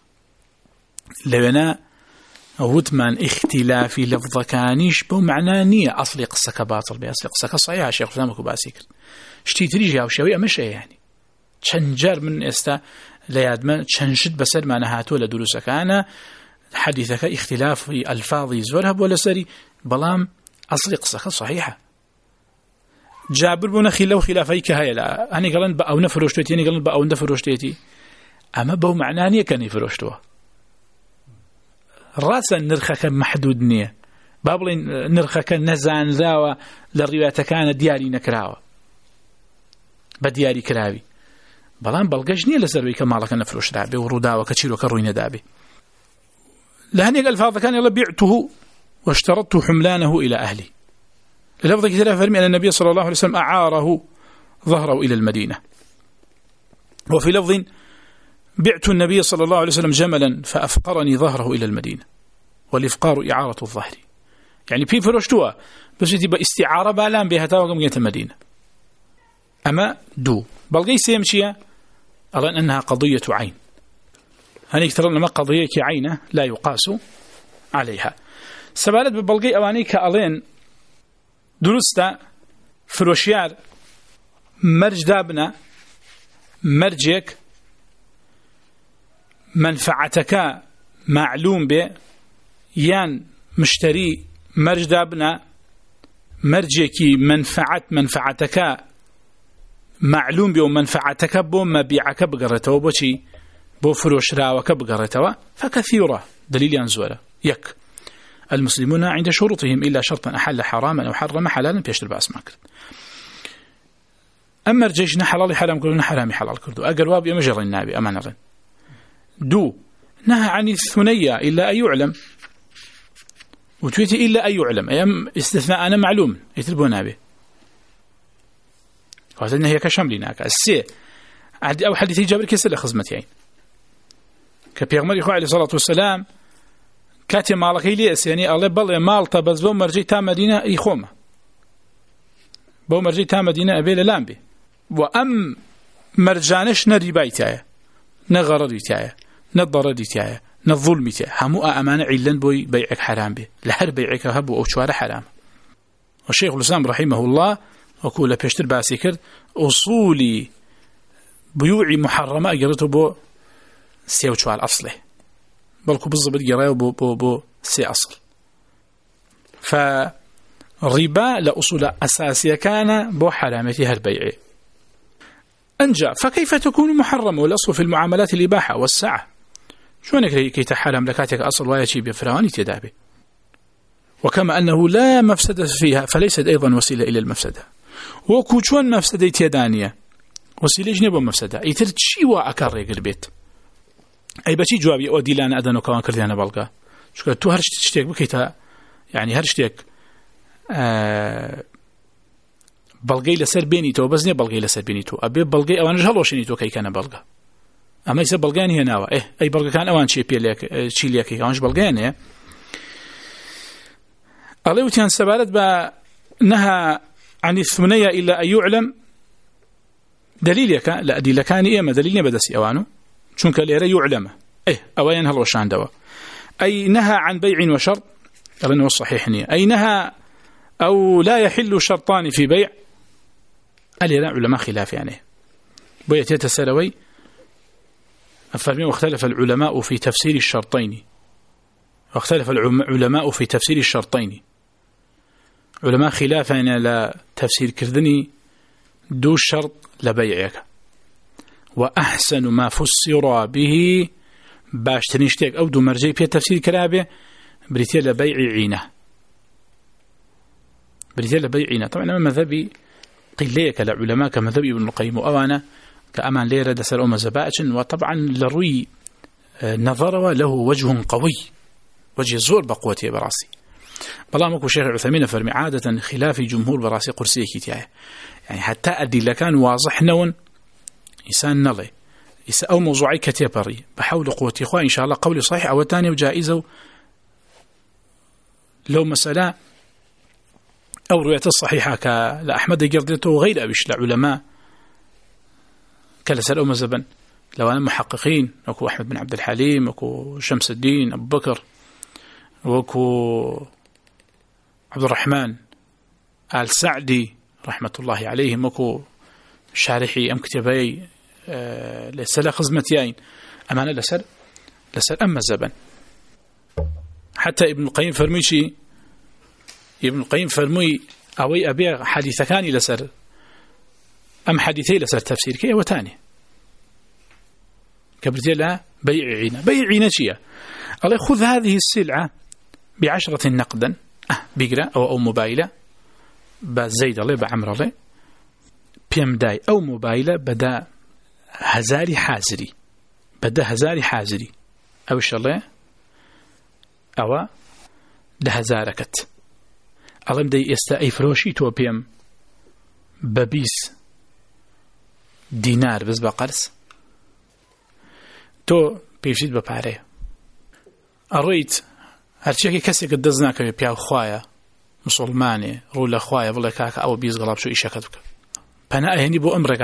Speaker 1: لبنا وثمان اختلافي لفظ كانيش بو معناه نية أصلي قصك باطل بأصلي قصك صحيح شيخ الإسلام كباسيكر شتي تريجي أو شوية مش يعني تشنجر من استا ليادما تشنشد بسر ما نهاتو لدروسك أنا حديثك اختلاف في ألفاظي زورها ولا سري بلام أصلي قصك صحيحة جابر بنا خلافيك هاي لا أنا قلن بأو نفروشتي أنا قلن بأو نفروشتي أما بو معنانية كان يفروشتوه راسا نرخك محدود نية بابڵین نرخەکە نەزانراوە لە ڕیواتەکانە دیاری نەکراوە بە دیاری کراوی بەڵام بەڵگەش نییە لەسەروەی کە ماڵەکە نەفرۆشرا بێ و ڕووداوە کە چیرۆکە ڕووی نەدابێ لە هەندێک ئەلفاظەکان يلا بعته واشترطت حملانه إلى أهلي لفظ كثيرا فرمي أن النبي صلى الله عليه وسلم أعاره ظهره إلى المدينة وفي لفظ بعت النبي صلى الله عليه وسلم جملا فأفقرني ظهره إلى المدينة والإفقار إعارة الظهر يعني في فروشتوها بس تبقى استعارة بالان بها تاوقم جيت المدينة أما دو بلغي سيمشيها أظن أنها قضية عين هنيك ترى لما قضية عينة لا يقاس عليها سبالت ببلغي أواني كألين درستا فروشيار مرج دابنا مرجك منفعتك معلوم به يان مشتري مرج دابنا مرجكي منفعتك معلوم به ومنفعتك بو مبيعك بقرته وبشي بو فروش راوك بقرته فكثيرة دليل ينزوله يك المسلمون عند شروطهم إلا شرطا أحل حراما أو حرم حلالا بيشتر بأس ما كرد أما رجيشنا حلال حرام كردو حرامي حلال كردو أقل وابي مجر النابي أمان رن دو نهى عن الثنية إلا أن يعلم وتويتي إلا أن يعلم أيام استثناء أنا معلوم يتربو نابي وهذا هي كشمليناك السي أو حديثي جابر كسر خزمتين كبيغمر إخوة عليه الصلاة والسلام كاتي مالكي ليس يعني الله بالله مالتا بس بو مرجي تا مدينة يخومه بو مرجي تا مدينة أبيل لامبي وأم مرجانش نريبايتايا نغرريتايا نضرريتايا نظلميتايا همو أمانة علن بوي بيعك حرام به لحر بيعك هبو أو شوار حرام والشيخ الإسلام رحمه الله وكول بيشتر باسي كرد أصولي بيوعي محرمة أجرته بو سيو شوال أصله بلكو بالضبط جرايو بو سي أصل فربا لأصول أساسية كان بو حرامتها البيع أنجا فكيف تكون محرمة والأصل في المعاملات الإباحة والسعة شونك كي تحرم لكاتك أصل ويأتي بفراني تدابي وكما أنه لا مفسدة فيها فليست أيضا وسيلة إلى المفسدة وكوشون مفسدة تيدانية وسيلة جنب مفسدة يترد شيوا أكاريق البيت أي بشي جوابي أودي لأنا أدنو كوان كرديانا بلقى شكرا تو هرش تشتيك بكيتا يعني هرش تيك بلقي لسر بيني تو بزني بلقي لسر بيني تو أبي بلقي أوان جهلوشيني تو كي كان بلقى أما يسا بلقاني هي ناوة أي بلقى كان أوان شي ليكي أوانش بلقاني أليوتيان سبالت بنهى عن الثمنية إلا أن يعلم دليلك لا أدي كان إيما دليل بدسي أوانو شونك ليرى يعلم أوين هالوشان دوا أي نهى عن بيع وشرط لأنه الصحيح نية أي نهى أو لا يحل شرطان في بيع أليرى علماء خلاف يعني بيت يتسلوي أفرمي واختلف العلماء في تفسير الشرطين واختلف العلماء في تفسير الشرطين علماء خلافا على تفسير كردني دو شرط لبيعك وأحسن ما فسر به باش تنشتك أو دو مرجي في تفسير كلابه بريتيا لبيع عينه بريتيا لبيع عينه طبعا أما مذهبي قليك لعلماء كمذهب ابن القيم وأوانا كأمان ليرة دسر أم زبائج وطبعا لروي نظر له وجه قوي وجه زور بقوته براسي بلا مكو شيخ عثيمين فرمي عادة خلاف جمهور براسي قرسيه كتاية يعني حتى أدي لكان واضح نون إنسان نلي أو موضوعي كتابري بحول قوتي إخوة إن شاء الله قولي صحيح أو تاني وجائزة لو مسألة أو رؤية الصحيحة كأحمد جردته وغير أبيش لعلماء كالسأل أم زبن لو أنا محققين وكو أحمد بن عبد الحليم وكو شمس الدين أبو بكر وكو عبد الرحمن آل سعدي رحمة الله عليهم وكو شارحي أم كتابي لسلا خزمتيين أمانة لسر أما الزبن حتى ابن القيم فرميشي ابن القيم فرمي أوي أبيع حديثكان لسر أم حديثي لسر تفسير كي وتاني كبرتي لها بيع عينة شيء الله خذ هذه السلعة ب10 نقدا بيقرأ أو موبايلة بزيد الله بعمر الله بيم داي أو موبايلة بدا هزاري حازري أو إن شاء الله أو ده هزاركت الله مدي أي فروشي تو بيم ببيس دينار بس بقرص تو بيشيد بباره أريد هرچی کسی که دزنا که پیاو خوایا مسلمانی رولا خوایا ولی که او بیز غلاب شو ایشکت بک پنا هنی بو امرك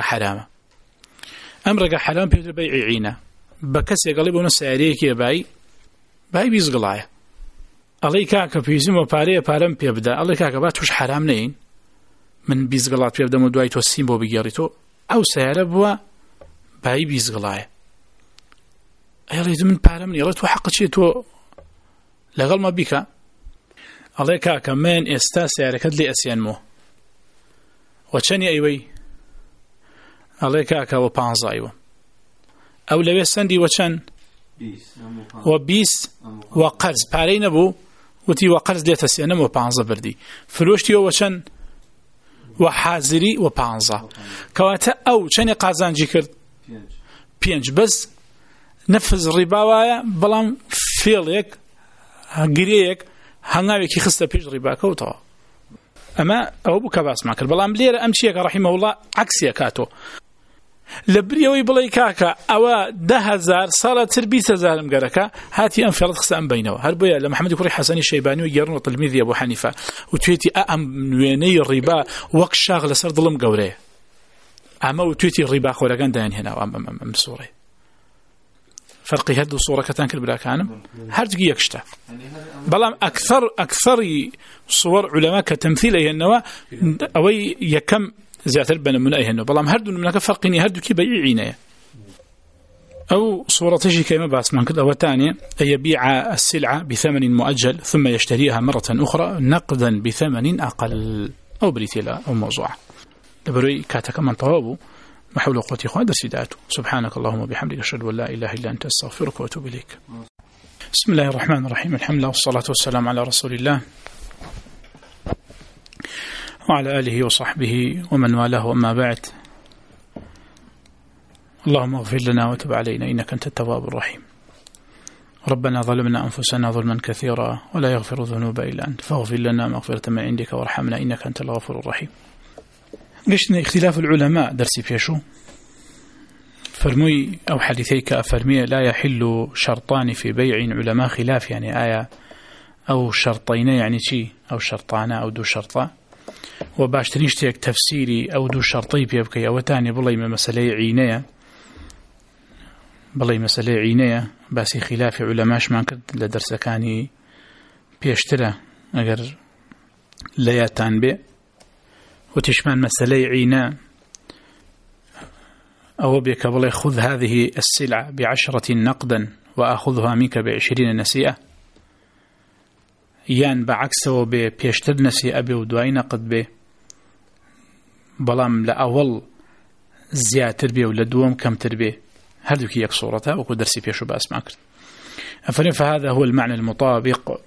Speaker 1: حرام پیتر بیع عینه بکسی قلب اون سعری که باي بیز غلایا الله که پیزم و پارم پیبدا الله که با توش حرام نین من بیز غلات پیبدا مدوای تو سیم بو بگیری تو او سعره بو باي بیز غلایا ایلی من پارم نیله تو حق چی تو لەگەڵ ما بیکە ئەڵێ کاکە من ئێستا سیارەکەت لێ ئەسێنمەوە وەچەندی ئەیوەی ئەڵێ کاکە وە 15 ئەیوە ئەو لەوێ سەندی وەچەند وە 20 وە قەرز پارەی نەبوو وتی وە قەرز لێتە سێنم وە 15 بردی فرۆشتیەوە وەچەند وە حازری وە 15 کەواتە ئەو چەندی قازانجی کرد 5 بەس نەفز ڕیباوایە بەڵام فێڵێک گریەک هەنگاوێکی خستە پێش ڕیباکەوتەوە ئەمە ئەوە بوو کە باسمان کرد بەڵام لێرە ئەم چیەکە ڕەحیمە وڵڵا عەکسیە کاتۆ لە بریەوەی بڵێ کاکە ئەوە 10,000 ساڵە تر 20,000 گەرەکە هاتی ئەم فێڵت خستە ئەم بینەوە هەر بۆیە لە محەممەدی کوڕی حەسەنی شەیبانی و گەڕن و تلمیذی ئەبوو حەنیفە و توێتی ئەم نوێنەی ڕیبا وەک شاغ لەسەر دڵم گەورەیە ئەمە و توێتی ڕیباخۆرەکان دایانهێناوە ئەم سوورەی فرقي هدو صورة كتان كل بلا كانم هرجي يكشتا بلام أكثر صور علماء كتمثيل أيه النوا أوي يكم زيادة بنا من أيه النوا بلام هردو منك فرقيني هردو كي بيعينيه أو صورة تجي كما باس من كده وتانية أن يبيع السلعة بثمن مؤجل ثم يشتريها مرة أخرى نقدا بثمن أقل أو بريتيلا أو موضوع دبروي كاتك من طوابه وحول قوتي خواد سيداته سبحانك اللهم وبحمدك أشهد أن لا إله إلا أنت أستغفرك وأتوب إليك بسم الله الرحمن الرحيم الحمد لله والصلاة والسلام على رسول الله وعلى آله وصحبه ومن والاه أما بعد اللهم اغفر لنا وتب علينا إنك أنت التواب الرحيم ربنا ظلمنا أنفسنا ظلما كثيرا ولا يغفر الذنوب إلا أنت فاغفر لنا مغفرة من عندك وارحمنا إنك أنت الغفور الرحيم قشنا اختلاف العلماء درسي فيشو فرمي أو حديثيك أفرمي لا يحل شرطان في بيع علماء خلاف يعني آية أو شرطين يعني شي أو شرطان أو دو شرطة وباشتريشتك تفسيري أو دو شرطي بيبكي أو تاني بلي مسألة عينية باسي خلاف علماء ما كد لدرس كاني بيشترى أجر لا يتنبئ وتشمل مسألة عيناء أو بك بلي خذ هذه السلعة ب10 نقدا وأخذها منك ب20 نسيئة يان بعكسه بيشتر نسيئة بودواي نقد به بلام لأول زيادة تربية ولدوم كم تربية هذه يك صورتها وكل درسي بيشو بأسمع كرت فهذا هو المعنى المطابق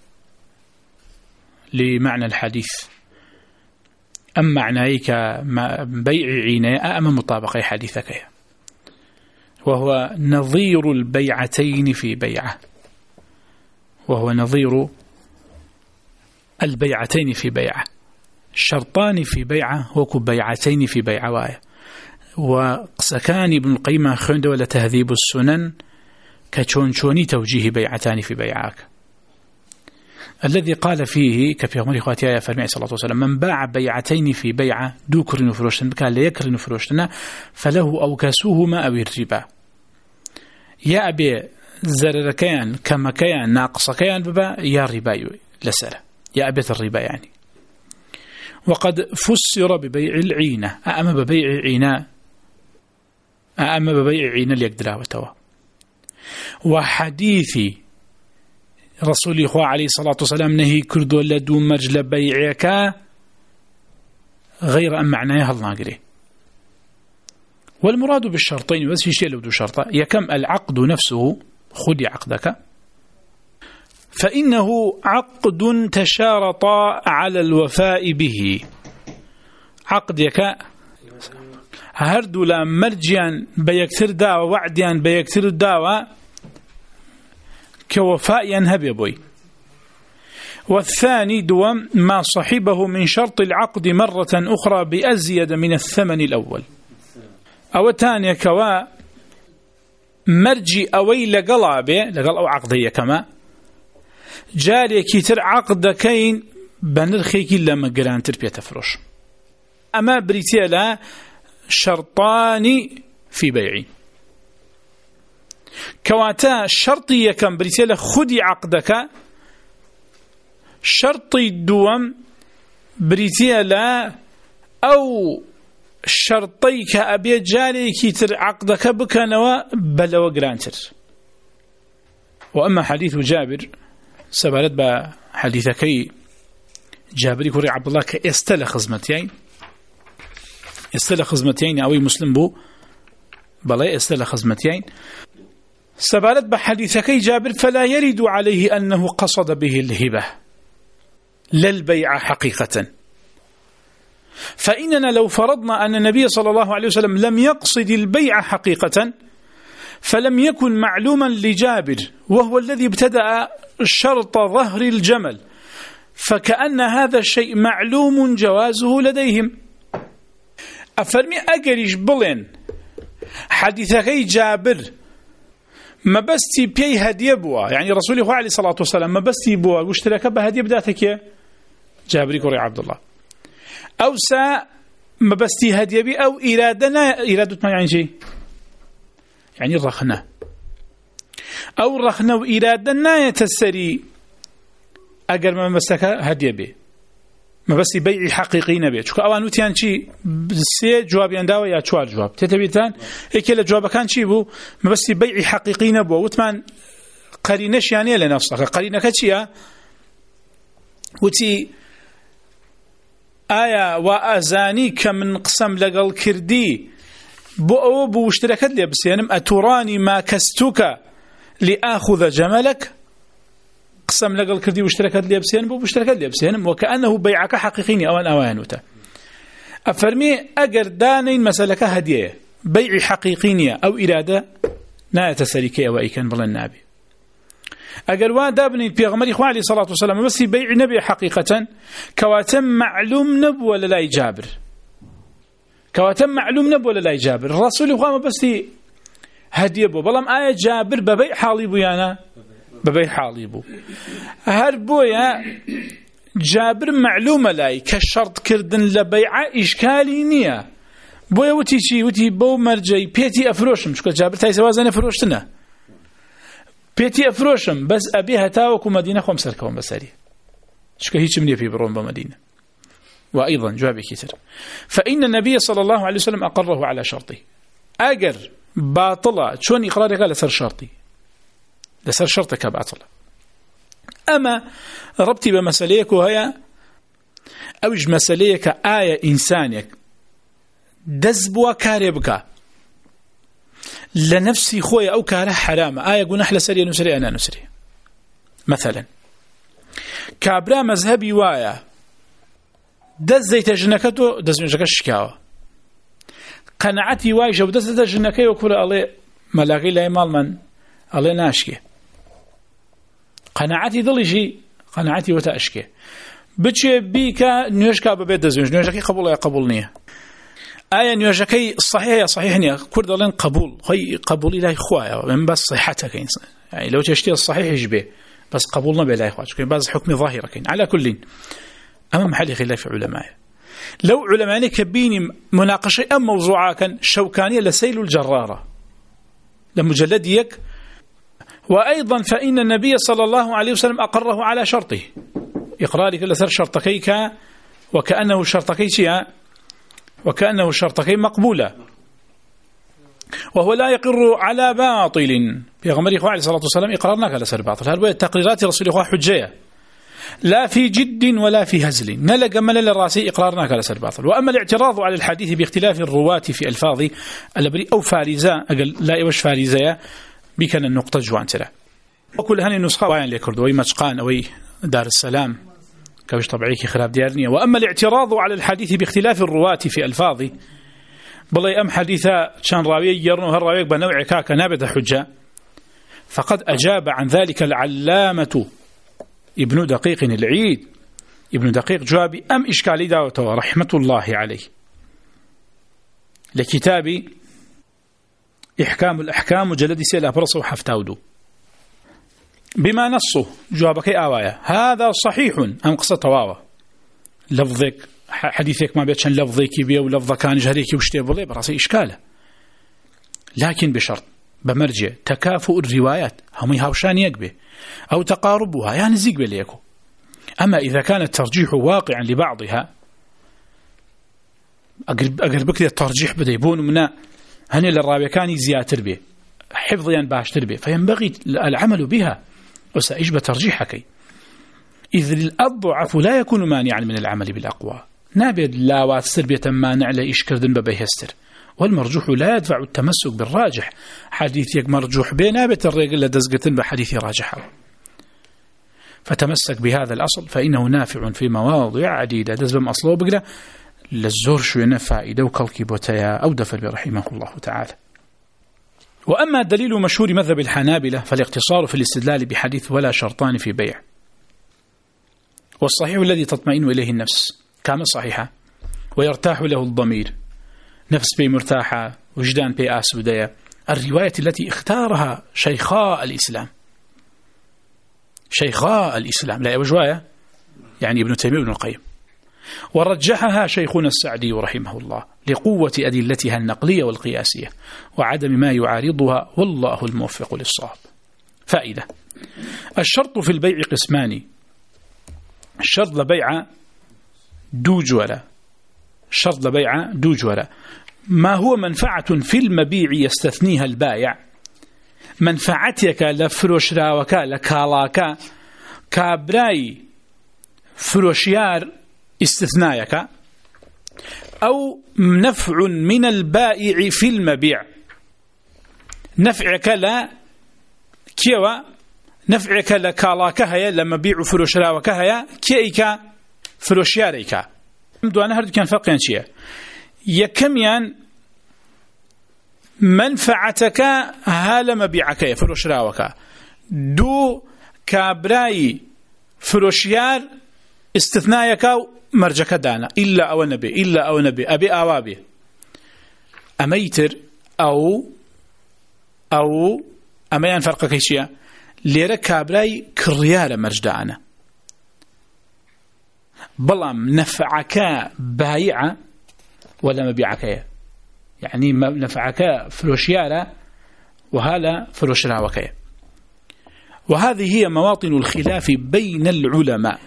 Speaker 1: لمعنى الحديث أم معنايك بيع عيناء أم مطابقة حديثك وهو نظير البيعتين في بيعة الشرطان في بيعة وكو بيعتين في بيعة واية وقسكان ابن القيم خند ولا تهذيب السنن كشونشوني توجيه بيعتان في بيعاك الذي قال فيه كفي إخواتي يا فرمي صلى الله عليه وسلم من باع بيعتين في بيعة دوكر نفروشتن كان ليكر نفروشتنا فله أوكاسوهما أو الربا يا أبي زرركيان كما كيان ناقص كيان ببا يا ربا لسرة يا أبي الربا يعني وقد فسر ببيع العينة أما ببيع عينة ليقدرها وتوا وحديثي رسول الله عليه الصلاة والسلام نهي كردو لدو مرجل بيعك غير أن معناه الناقري والمراد بالشرطين بس في شيء لو دو شرطة يكم العقد نفسه خذ عقدك فإنه عقد تشارط على الوفاء به. عقد يكا هردو لا مرجيان بيكتر داوة وعديان بيكتر داوة كوفاء ينهب يبوي. والثاني دوام ما صحبه من شرط العقد مرة أخرى بأزيد من الثمن الأول. أو تاني كوا مرجي أوي لقلابه لقل أو عقدية كما جاري كيتر عقد كين بنرخيك لما قرانتر بيتفرش. أما بريتيلا شرطان في بيعي كواتا شرطية كم بريتيلا خدي عقدك شرطي دوام بريتيلا أو شرطيك أبي جاري كيتر عقدك بكنوا بلو قرانتر. وأما حديث جابر سبالت بحديثكي جابري كوري عبد الله كاستل خزمتين أو مسلم بو بلا استل خزمتين سبالت بحديثكي جابر فلا يرد عليه أنه قصد به الهبة لا البيع حقيقة. فإننا لو فرضنا أن النبي صلى الله عليه وسلم لم يقصد البيع حقيقة فلم يكن معلوما لجابر وهو الذي ابتدأ شرط ظهر الجمل، فكأن هذا الشيء معلوم جوازه لديهم. أفرمي أقريش بلين حديثكي جابر ما بستي بي هدية بوا، يعني رسول الله عليه الصلاة والسلام ما بستي بوا واشترك بهدية بداتك يا جابري كوري عبد الله، أو سا ما بستي هدية بي أو إرادة ما يعني شيء يعني الرخنة أو الرخنة وإرادة يتسري أجر ما مسك هدية بي ما بس بيع حقيقي نبي شو أوان وتيان شيء سي جواب ينداوي يا شوار جواب تتبيتان هيك الجواب كان شيء بو ما بس بيع حقيقي نبو وتمان قرينش يعني لنفسك قرينك شيء وتي آية وأزاني كمن قسم لقل كردي بو أبو اشتركت لي بسينم أتراني ما كستك لآخذ جملك قسم لقل كردي واشتركت لي بسينم بو اشتركت لي بسينم وكأنه بيعك حقيقيني أوان أوانوتا أفرمي أجر دانين مسألك هدية بيع حقيقيني أو إرادة نا يتسريكي أو كان بلا النبي أجر وادابني بيغمري إخوة عليه الصلاة والسلام بس بيع نبي حقيقة كواتم معلوم نب ولا لا يجابر كواتم معلوم نب ولا لا يجابر الرسول إخوة بس هدية بو بلام آية جابر ببيع حالي بو يانا ببيع حالي بو هربو يا جابر معلومة لاي كشرط كردن لبيع إشكالي نية بو وتي شي وتي بو مرجي بيتي أفروشم شكل جابر تاي سوازن أفروشتنا بيتي أفروشم بس أبيها تاوكو مدينة خمسة كوم بساري شكل هيك مني في برون بمدينة. وأيضا جوابي كتير فإن النبي صلى الله عليه وسلم أقره على شرطه أجر باطلة شون إقراري قال لسر شرطي لسر شرطك باطلة. أما ربطي بمسأليك وهي أوج مسأليك آية إنسانيك دزبوا كاربك لنفسي خويا أو كاره حرام آية قول نحل سريع نسري أنا نسري مثلا كابرا مذهبي وايا دز زيت جنكته دز جنكش شكاوة قناعتي وايجة ودز جنكي وكل الله ملاقي لا مال من الله ناشكي قناعتي ظل شيء قناعتي وتأشكي بتشي بيكا نيوشكا ببيت دز نيوشكي قبول يا قبولنيه آية نيوشكي صحيح صحيح نيا كرد لين قبول هي قبولي لا إخوة من بس صحتك يعني لو تشتي الصحيح يجبه بس قبولنا بلا إخوة بس حكم ظاهرة كين على كل أما محل خلاف علماء لو علماء كبيني مناقشة أم موضوعا كان شوكانية لسيل الجرارة لمجلديك. وأيضا فإن النبي صلى الله عليه وسلم أقره على شرطه إقرارك لسر شرطكيك وكأنه شرطكي مقبولة وهو لا يقر على باطل في غمر إخوة عليه الصلاة والسلام إقرارناك لسر باطل هذا تقريرات رسول إخوة حجية لا في جد ولا في هزل نلق ملل الراسي إقرارناك لسر باطل. وأما الاعتراض على الحديث باختلاف الرواة في ألفاظ الأبري أو فارزة أقل لا إوش فارزة بكنا النقطة جوان ترى وكل هني نسخة وين لكردو أي مشقان أو دار السلام كوش طبعيك خراب ديارني. وأما الاعتراض على الحديث باختلاف الرواة في ألفاظه بلي أم حديثة كان راوي يرنو هالراوي بنوع كاكا نابت حجة فقد أجاب عن ذلك العلامة ابن دقيق العيد. ابن دقيق جوابي أم إشكالي داوته رحمة الله عليه لكتاب إحكام الأحكام مجلد سيلا برصو حفتاودو بما نصه جوابك آوايا هذا صحيح أم قصة تواوى لفظك حديثك ما بيتشن لفظك بيه ولفظ كان جهريك وشتي بلي براسي إشكاله لكن بشرط بمرجع تكافؤ الروايات هم يهاوشان يقبه أو تقاربها يعني زيق بليكو. أما إذا كان الترجيح واقعا لبعضها أقربك الترجيح بدأ يبون منا هني للراوي كان زياتر به حفظيا باشتر به فينبغي العمل بها وسأجب ترجيحك إذ الضعف لا يكون مانعا من العمل بالأقوى نابد لا واتسر بيتمانع لإشكردن ببيهستر والمرجوح لا يدفع التمسك بالراجح حديثك مرجوح بين نابت الرجل لدزقتن بحديث راجحه فتمسك بهذا الأصل فإنه نافع في مواضع عديدة دزبم أصله بقرأ للزور شوية فائدة وكالكي بوتيا أو دفل برحمه الله تعالى. وأما دليل مشهور مذهب الحنابلة فالاقتصار في الاستدلال بحديث ولا شرطان في بيع والصحيح الذي تطمئن إليه النفس كما صحيحة ويرتاح له الضمير نفس بي مرتاحة وجدان بي آسودية الرواية التي اختارها شيخاء الإسلام لا يوجوايا يعني ابن تيمية وابن القيم ورجحها شيخنا السعدي رحمه الله لقوة أدلتها النقلية والقياسية وعدم ما يعارضها والله الموفق للصواب. فائدة الشرط في البيع قسمان الشرط لبيع دوجولا ما هو منفعة في المبيع يستثنيها البائع منفعتك لفروشراوك لكالاك كابراي فروشيار استثنايك أو نفع من البائع في المبيع نفعك لا كيوا نفعك لكالاك هيا لما بيع فروشراوك هيا كيك فروشياريك دوانا هردو كان فرق ينشيه يكميان منفعتك هالا مبيعك يا فروشراوك دو كابراي فروشيار استثنايك مرجك دانا إلا أو نبي أبي أوابي أميتر أو أميان فرق كيشيا ليرا كابراي كريار مرجدانا بلام نفعك بايعة ولا مبيعك يعني نفعك فروشيارة وهذا فروشراوك. وهذه هي مواطن الخلاف بين العلماء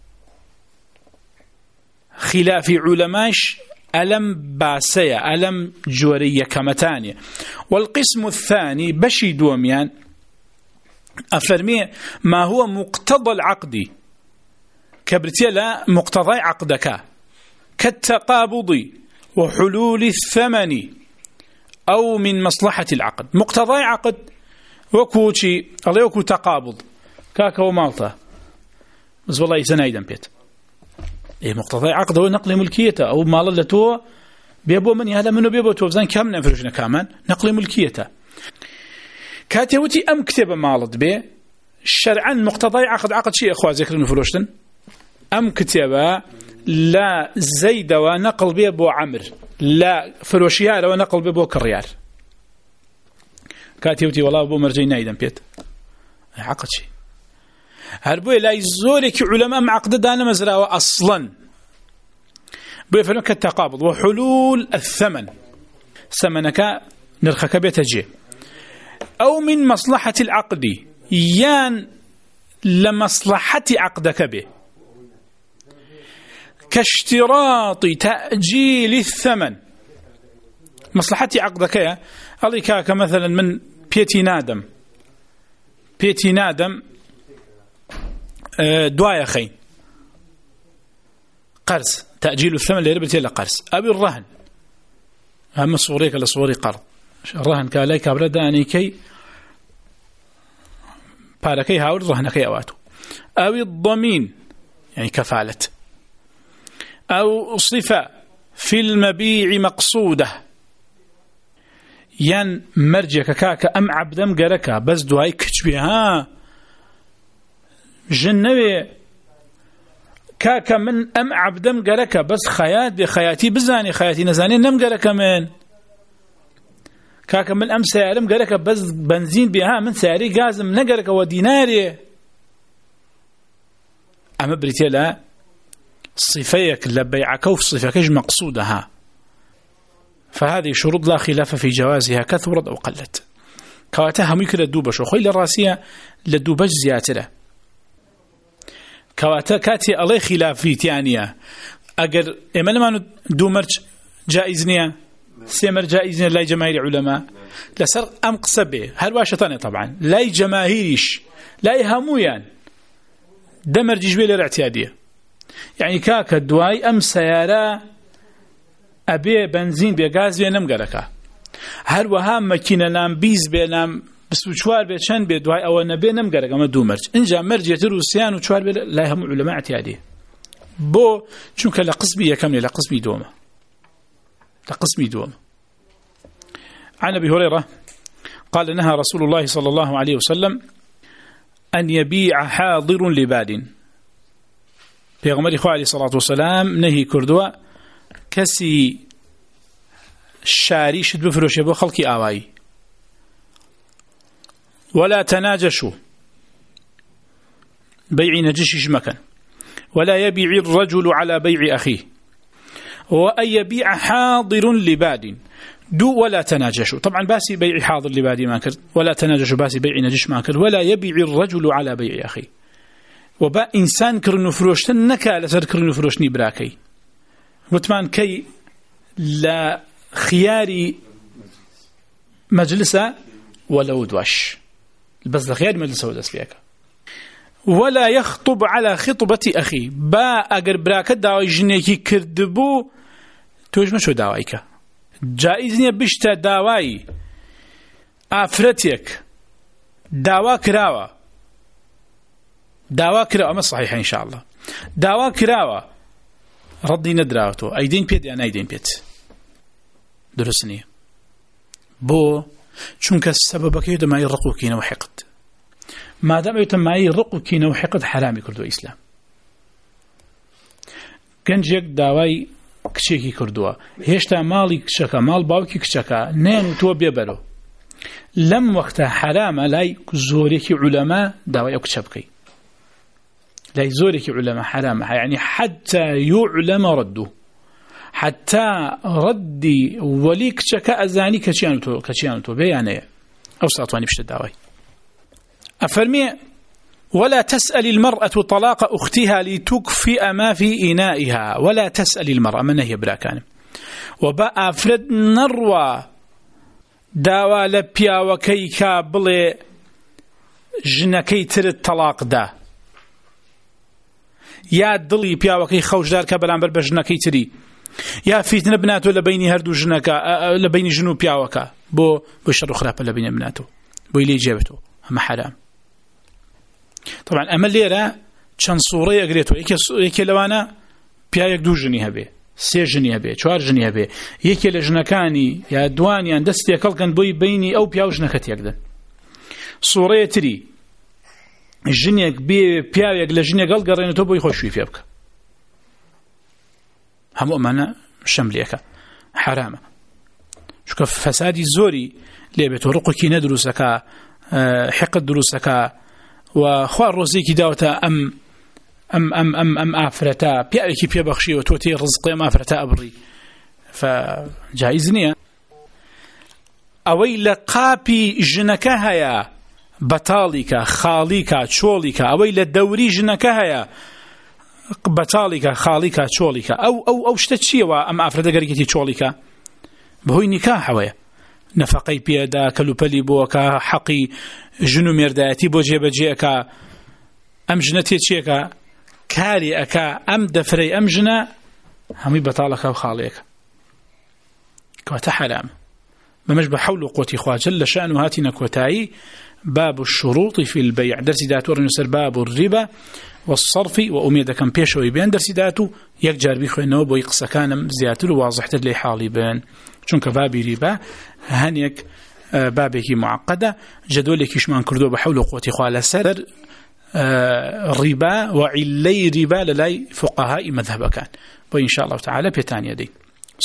Speaker 1: خلاف علماش ألم باسية ألم جورية كمتانية. والقسم الثاني بشي دوميان أفرمي ما هو مقتضى العقد كبرتيلا مقتضى عقدك كالتقابض وحلول الثمن أو من مصلحة العقد. مقتضى عقد وكوشي الله يكو تقابض كاكا ومالطة بس والله يسنايدا بيت إيه مقتضى عقد هو نقل ملكيته أو مال اللي تو بيبو من هذا منه بيبو توفزان كم نفرشنا كمان نقل ملكيته كاتيوتي أم كتب مالط به شرعا مقتضى عقد شيء أخوة ذكر نفرشتن أم كتب لا زيد ونقل بيبو عمر لا فروشيار ونقل بيبو كريار كاتيوتي والله بو مرجينا ايضا بيت عقد شيء هربوي لا يزورك علماء معقد دانا مزراوة أصلا بيفعلون كالتقابض وحلول الثمن ثمنك نرخك بيتجي أو من مصلحة العقد يان لمصلحة عقدك به كاشتراط تأجيل الثمن مصلحة عقدك يا الله كاك مثلا من بيتي نادم دوايا خين قرض تأجيل الثمن اللي ربتي له قرض أبي الرهن هم صوريك لصوري قرض الرهن كاليك أبرداني كي باركي هاور رهنكي أواتو أو الضمين يعني كفالة أو صفة في المبيع مقصودة ين مرجك كاك أم عبدم قركا بس دواي كتبها جنوي كاك من أم عبدم قركا بس خياتي بزاني خياتي نزاني نم قركا من كاك من أم سيارم قركا بس بنزين بها من سياري قازم نقركا وديناري أما بريتيلا صفيك لبيعك وفي صفيك مقصودها فهذه شروط لا خلاف في جوازها كثرت أو قلت كواتها ممكن للدوبش وخيل الراسية للدوبش زياتره كواتا كاتي الله خلافي تانية أجر إما ما دومرج جائزنيا سيمر جائزنيا لا جماهير علماء لسر أم قصبه هل واشطاني طبعا لا جماهيرش لا يهمويان دمر جيجبيل الاعتيادية يعني كاك الدواي أم سيارة أبي بنزين بغاز بينام قركا هل وهام مكينة نام بيز بينام بسوچوار بيت شن بيت دواي أو نبي نم قرقا ما دو مرج إنجا مرج يترو سيان وچوار بيت لا يهم علماء اعتيادي بو چونك لقسمي يكمل لقسمي دوما عن أبي هريرة قال نهى رسول الله صلى الله عليه وسلم أن يبيع حاضر لباد بيغمر إخوة عليه الصلاة والسلام نهي كردوا كسي شاري شد بفروش يبو خلقي آواي ولا تناجشوا بيع نجشش مكان ولا يبيع الرجل على بيع أخيه وأن يبيع حاضر لباد دو ولا تناجشوا طبعا باسي بيع حاضر لباد ماكر ولا تناجشوا باسي بيع نجش ماكر ولا يبيع الرجل على بيع أخيه وبا إنسان كرنو فروشتن نكا لسر كرنو فروشني براكي وتمان كي لا خياري مجلسة ولو دوش بس لخياري مجلسة ودس فيك ولا يخطب على خطبة أخي با أقر براكة داوي جنيكي كردبو توش مشو داويك جائزني بشتا داوي آفرتك داوا كراوة ما صحيح إن شاء الله داوا كراوة ردي ندراوتو أيدين بيت يعني أيدين بيت درسني بو چونك السبب كيد ما يرقو كينا وحقد ما دام يتم يرقو كينا وحقد حرامي كردو إسلام كنجيك داواي كشيكي كردوا هيشتا مالي كشكا مال باوكي كشكا نين تو بيبرو لم وقتها حرام لاي زوريكي علماء داواي او كشبكي لاي زوريكي علماء حرام يعني حتى يعلم رده حتى ردي ولي كشكا أزاني كشيانتو بياني أو ساطواني بشت الداواي أفرمي ولا تسأل المرأة طلاق أختها لتكفئ ما في إنائها ولا تسأل المرأة من هي براكان وبقى أفرد نروى داوا لبيا وكيكا بلي جنكي تر الطلاق دا يا دلي بيا وكي خوش دار كبلان بربا جنكي تري يا فيتنا بناتو لبيني هردو جنكا لبيني جنو بيا وكا بو شر خرافة لبيني بناتو بو إلي جابتو أما حرام طبعا أما الليرة چند صورة يقريتو يكي لوانا بيا يكدو جني هبه سي جني هبه چوار جني هبه يكي لجنكاني يا دواني دستي يكال كان بوي بيني أو بيا وجنكت يقدن صورة تري جنيك بيا يك لجنيك قال قرينتو بوي خوشوي فيبك هم أمانا شمليك حرامة شكا فسادي الزوري ليبتو رقوكي ندروسك حقد دروسك وخوار روزيكي داوتا أم آفرتا بيأريكي بيبخشي وتوتي رزقي أم آفرتا أبري فجائزني أوي لقابي جنكها يا بطالك خاليك تشولك أوي لدوري جنكها يا بطالك خاليك تشولك أو شتتشي وأم آفرتا قريكي تشولك بهوي نكاح ويا نفقي بيدا كلوبلي بوكا حقي جنو مرداتي بو جيب جيكا ام جنتي تشيكا كاري اكا ام دفري ام جنا همي بطالك وخاليك كواتا حرام بمش بحول وقوة إخوة جل شأنه هاتنا كوتاي باب الشروط في البيع درسي داتو رنسر باب الربا والصرف وأميد كم بيشو يبين درسي داتو يكجار بيخو إنه بو يقصى كان زياتر واضح لي حالي بين چونك بابي ربا هنيك بابك معقدة جدولك يشمان كردو بحول وقوة إخوة لسر ربا وعلي ربا للاي فقهاء مذهب كان وإن شاء الله تعالى بيتان يدي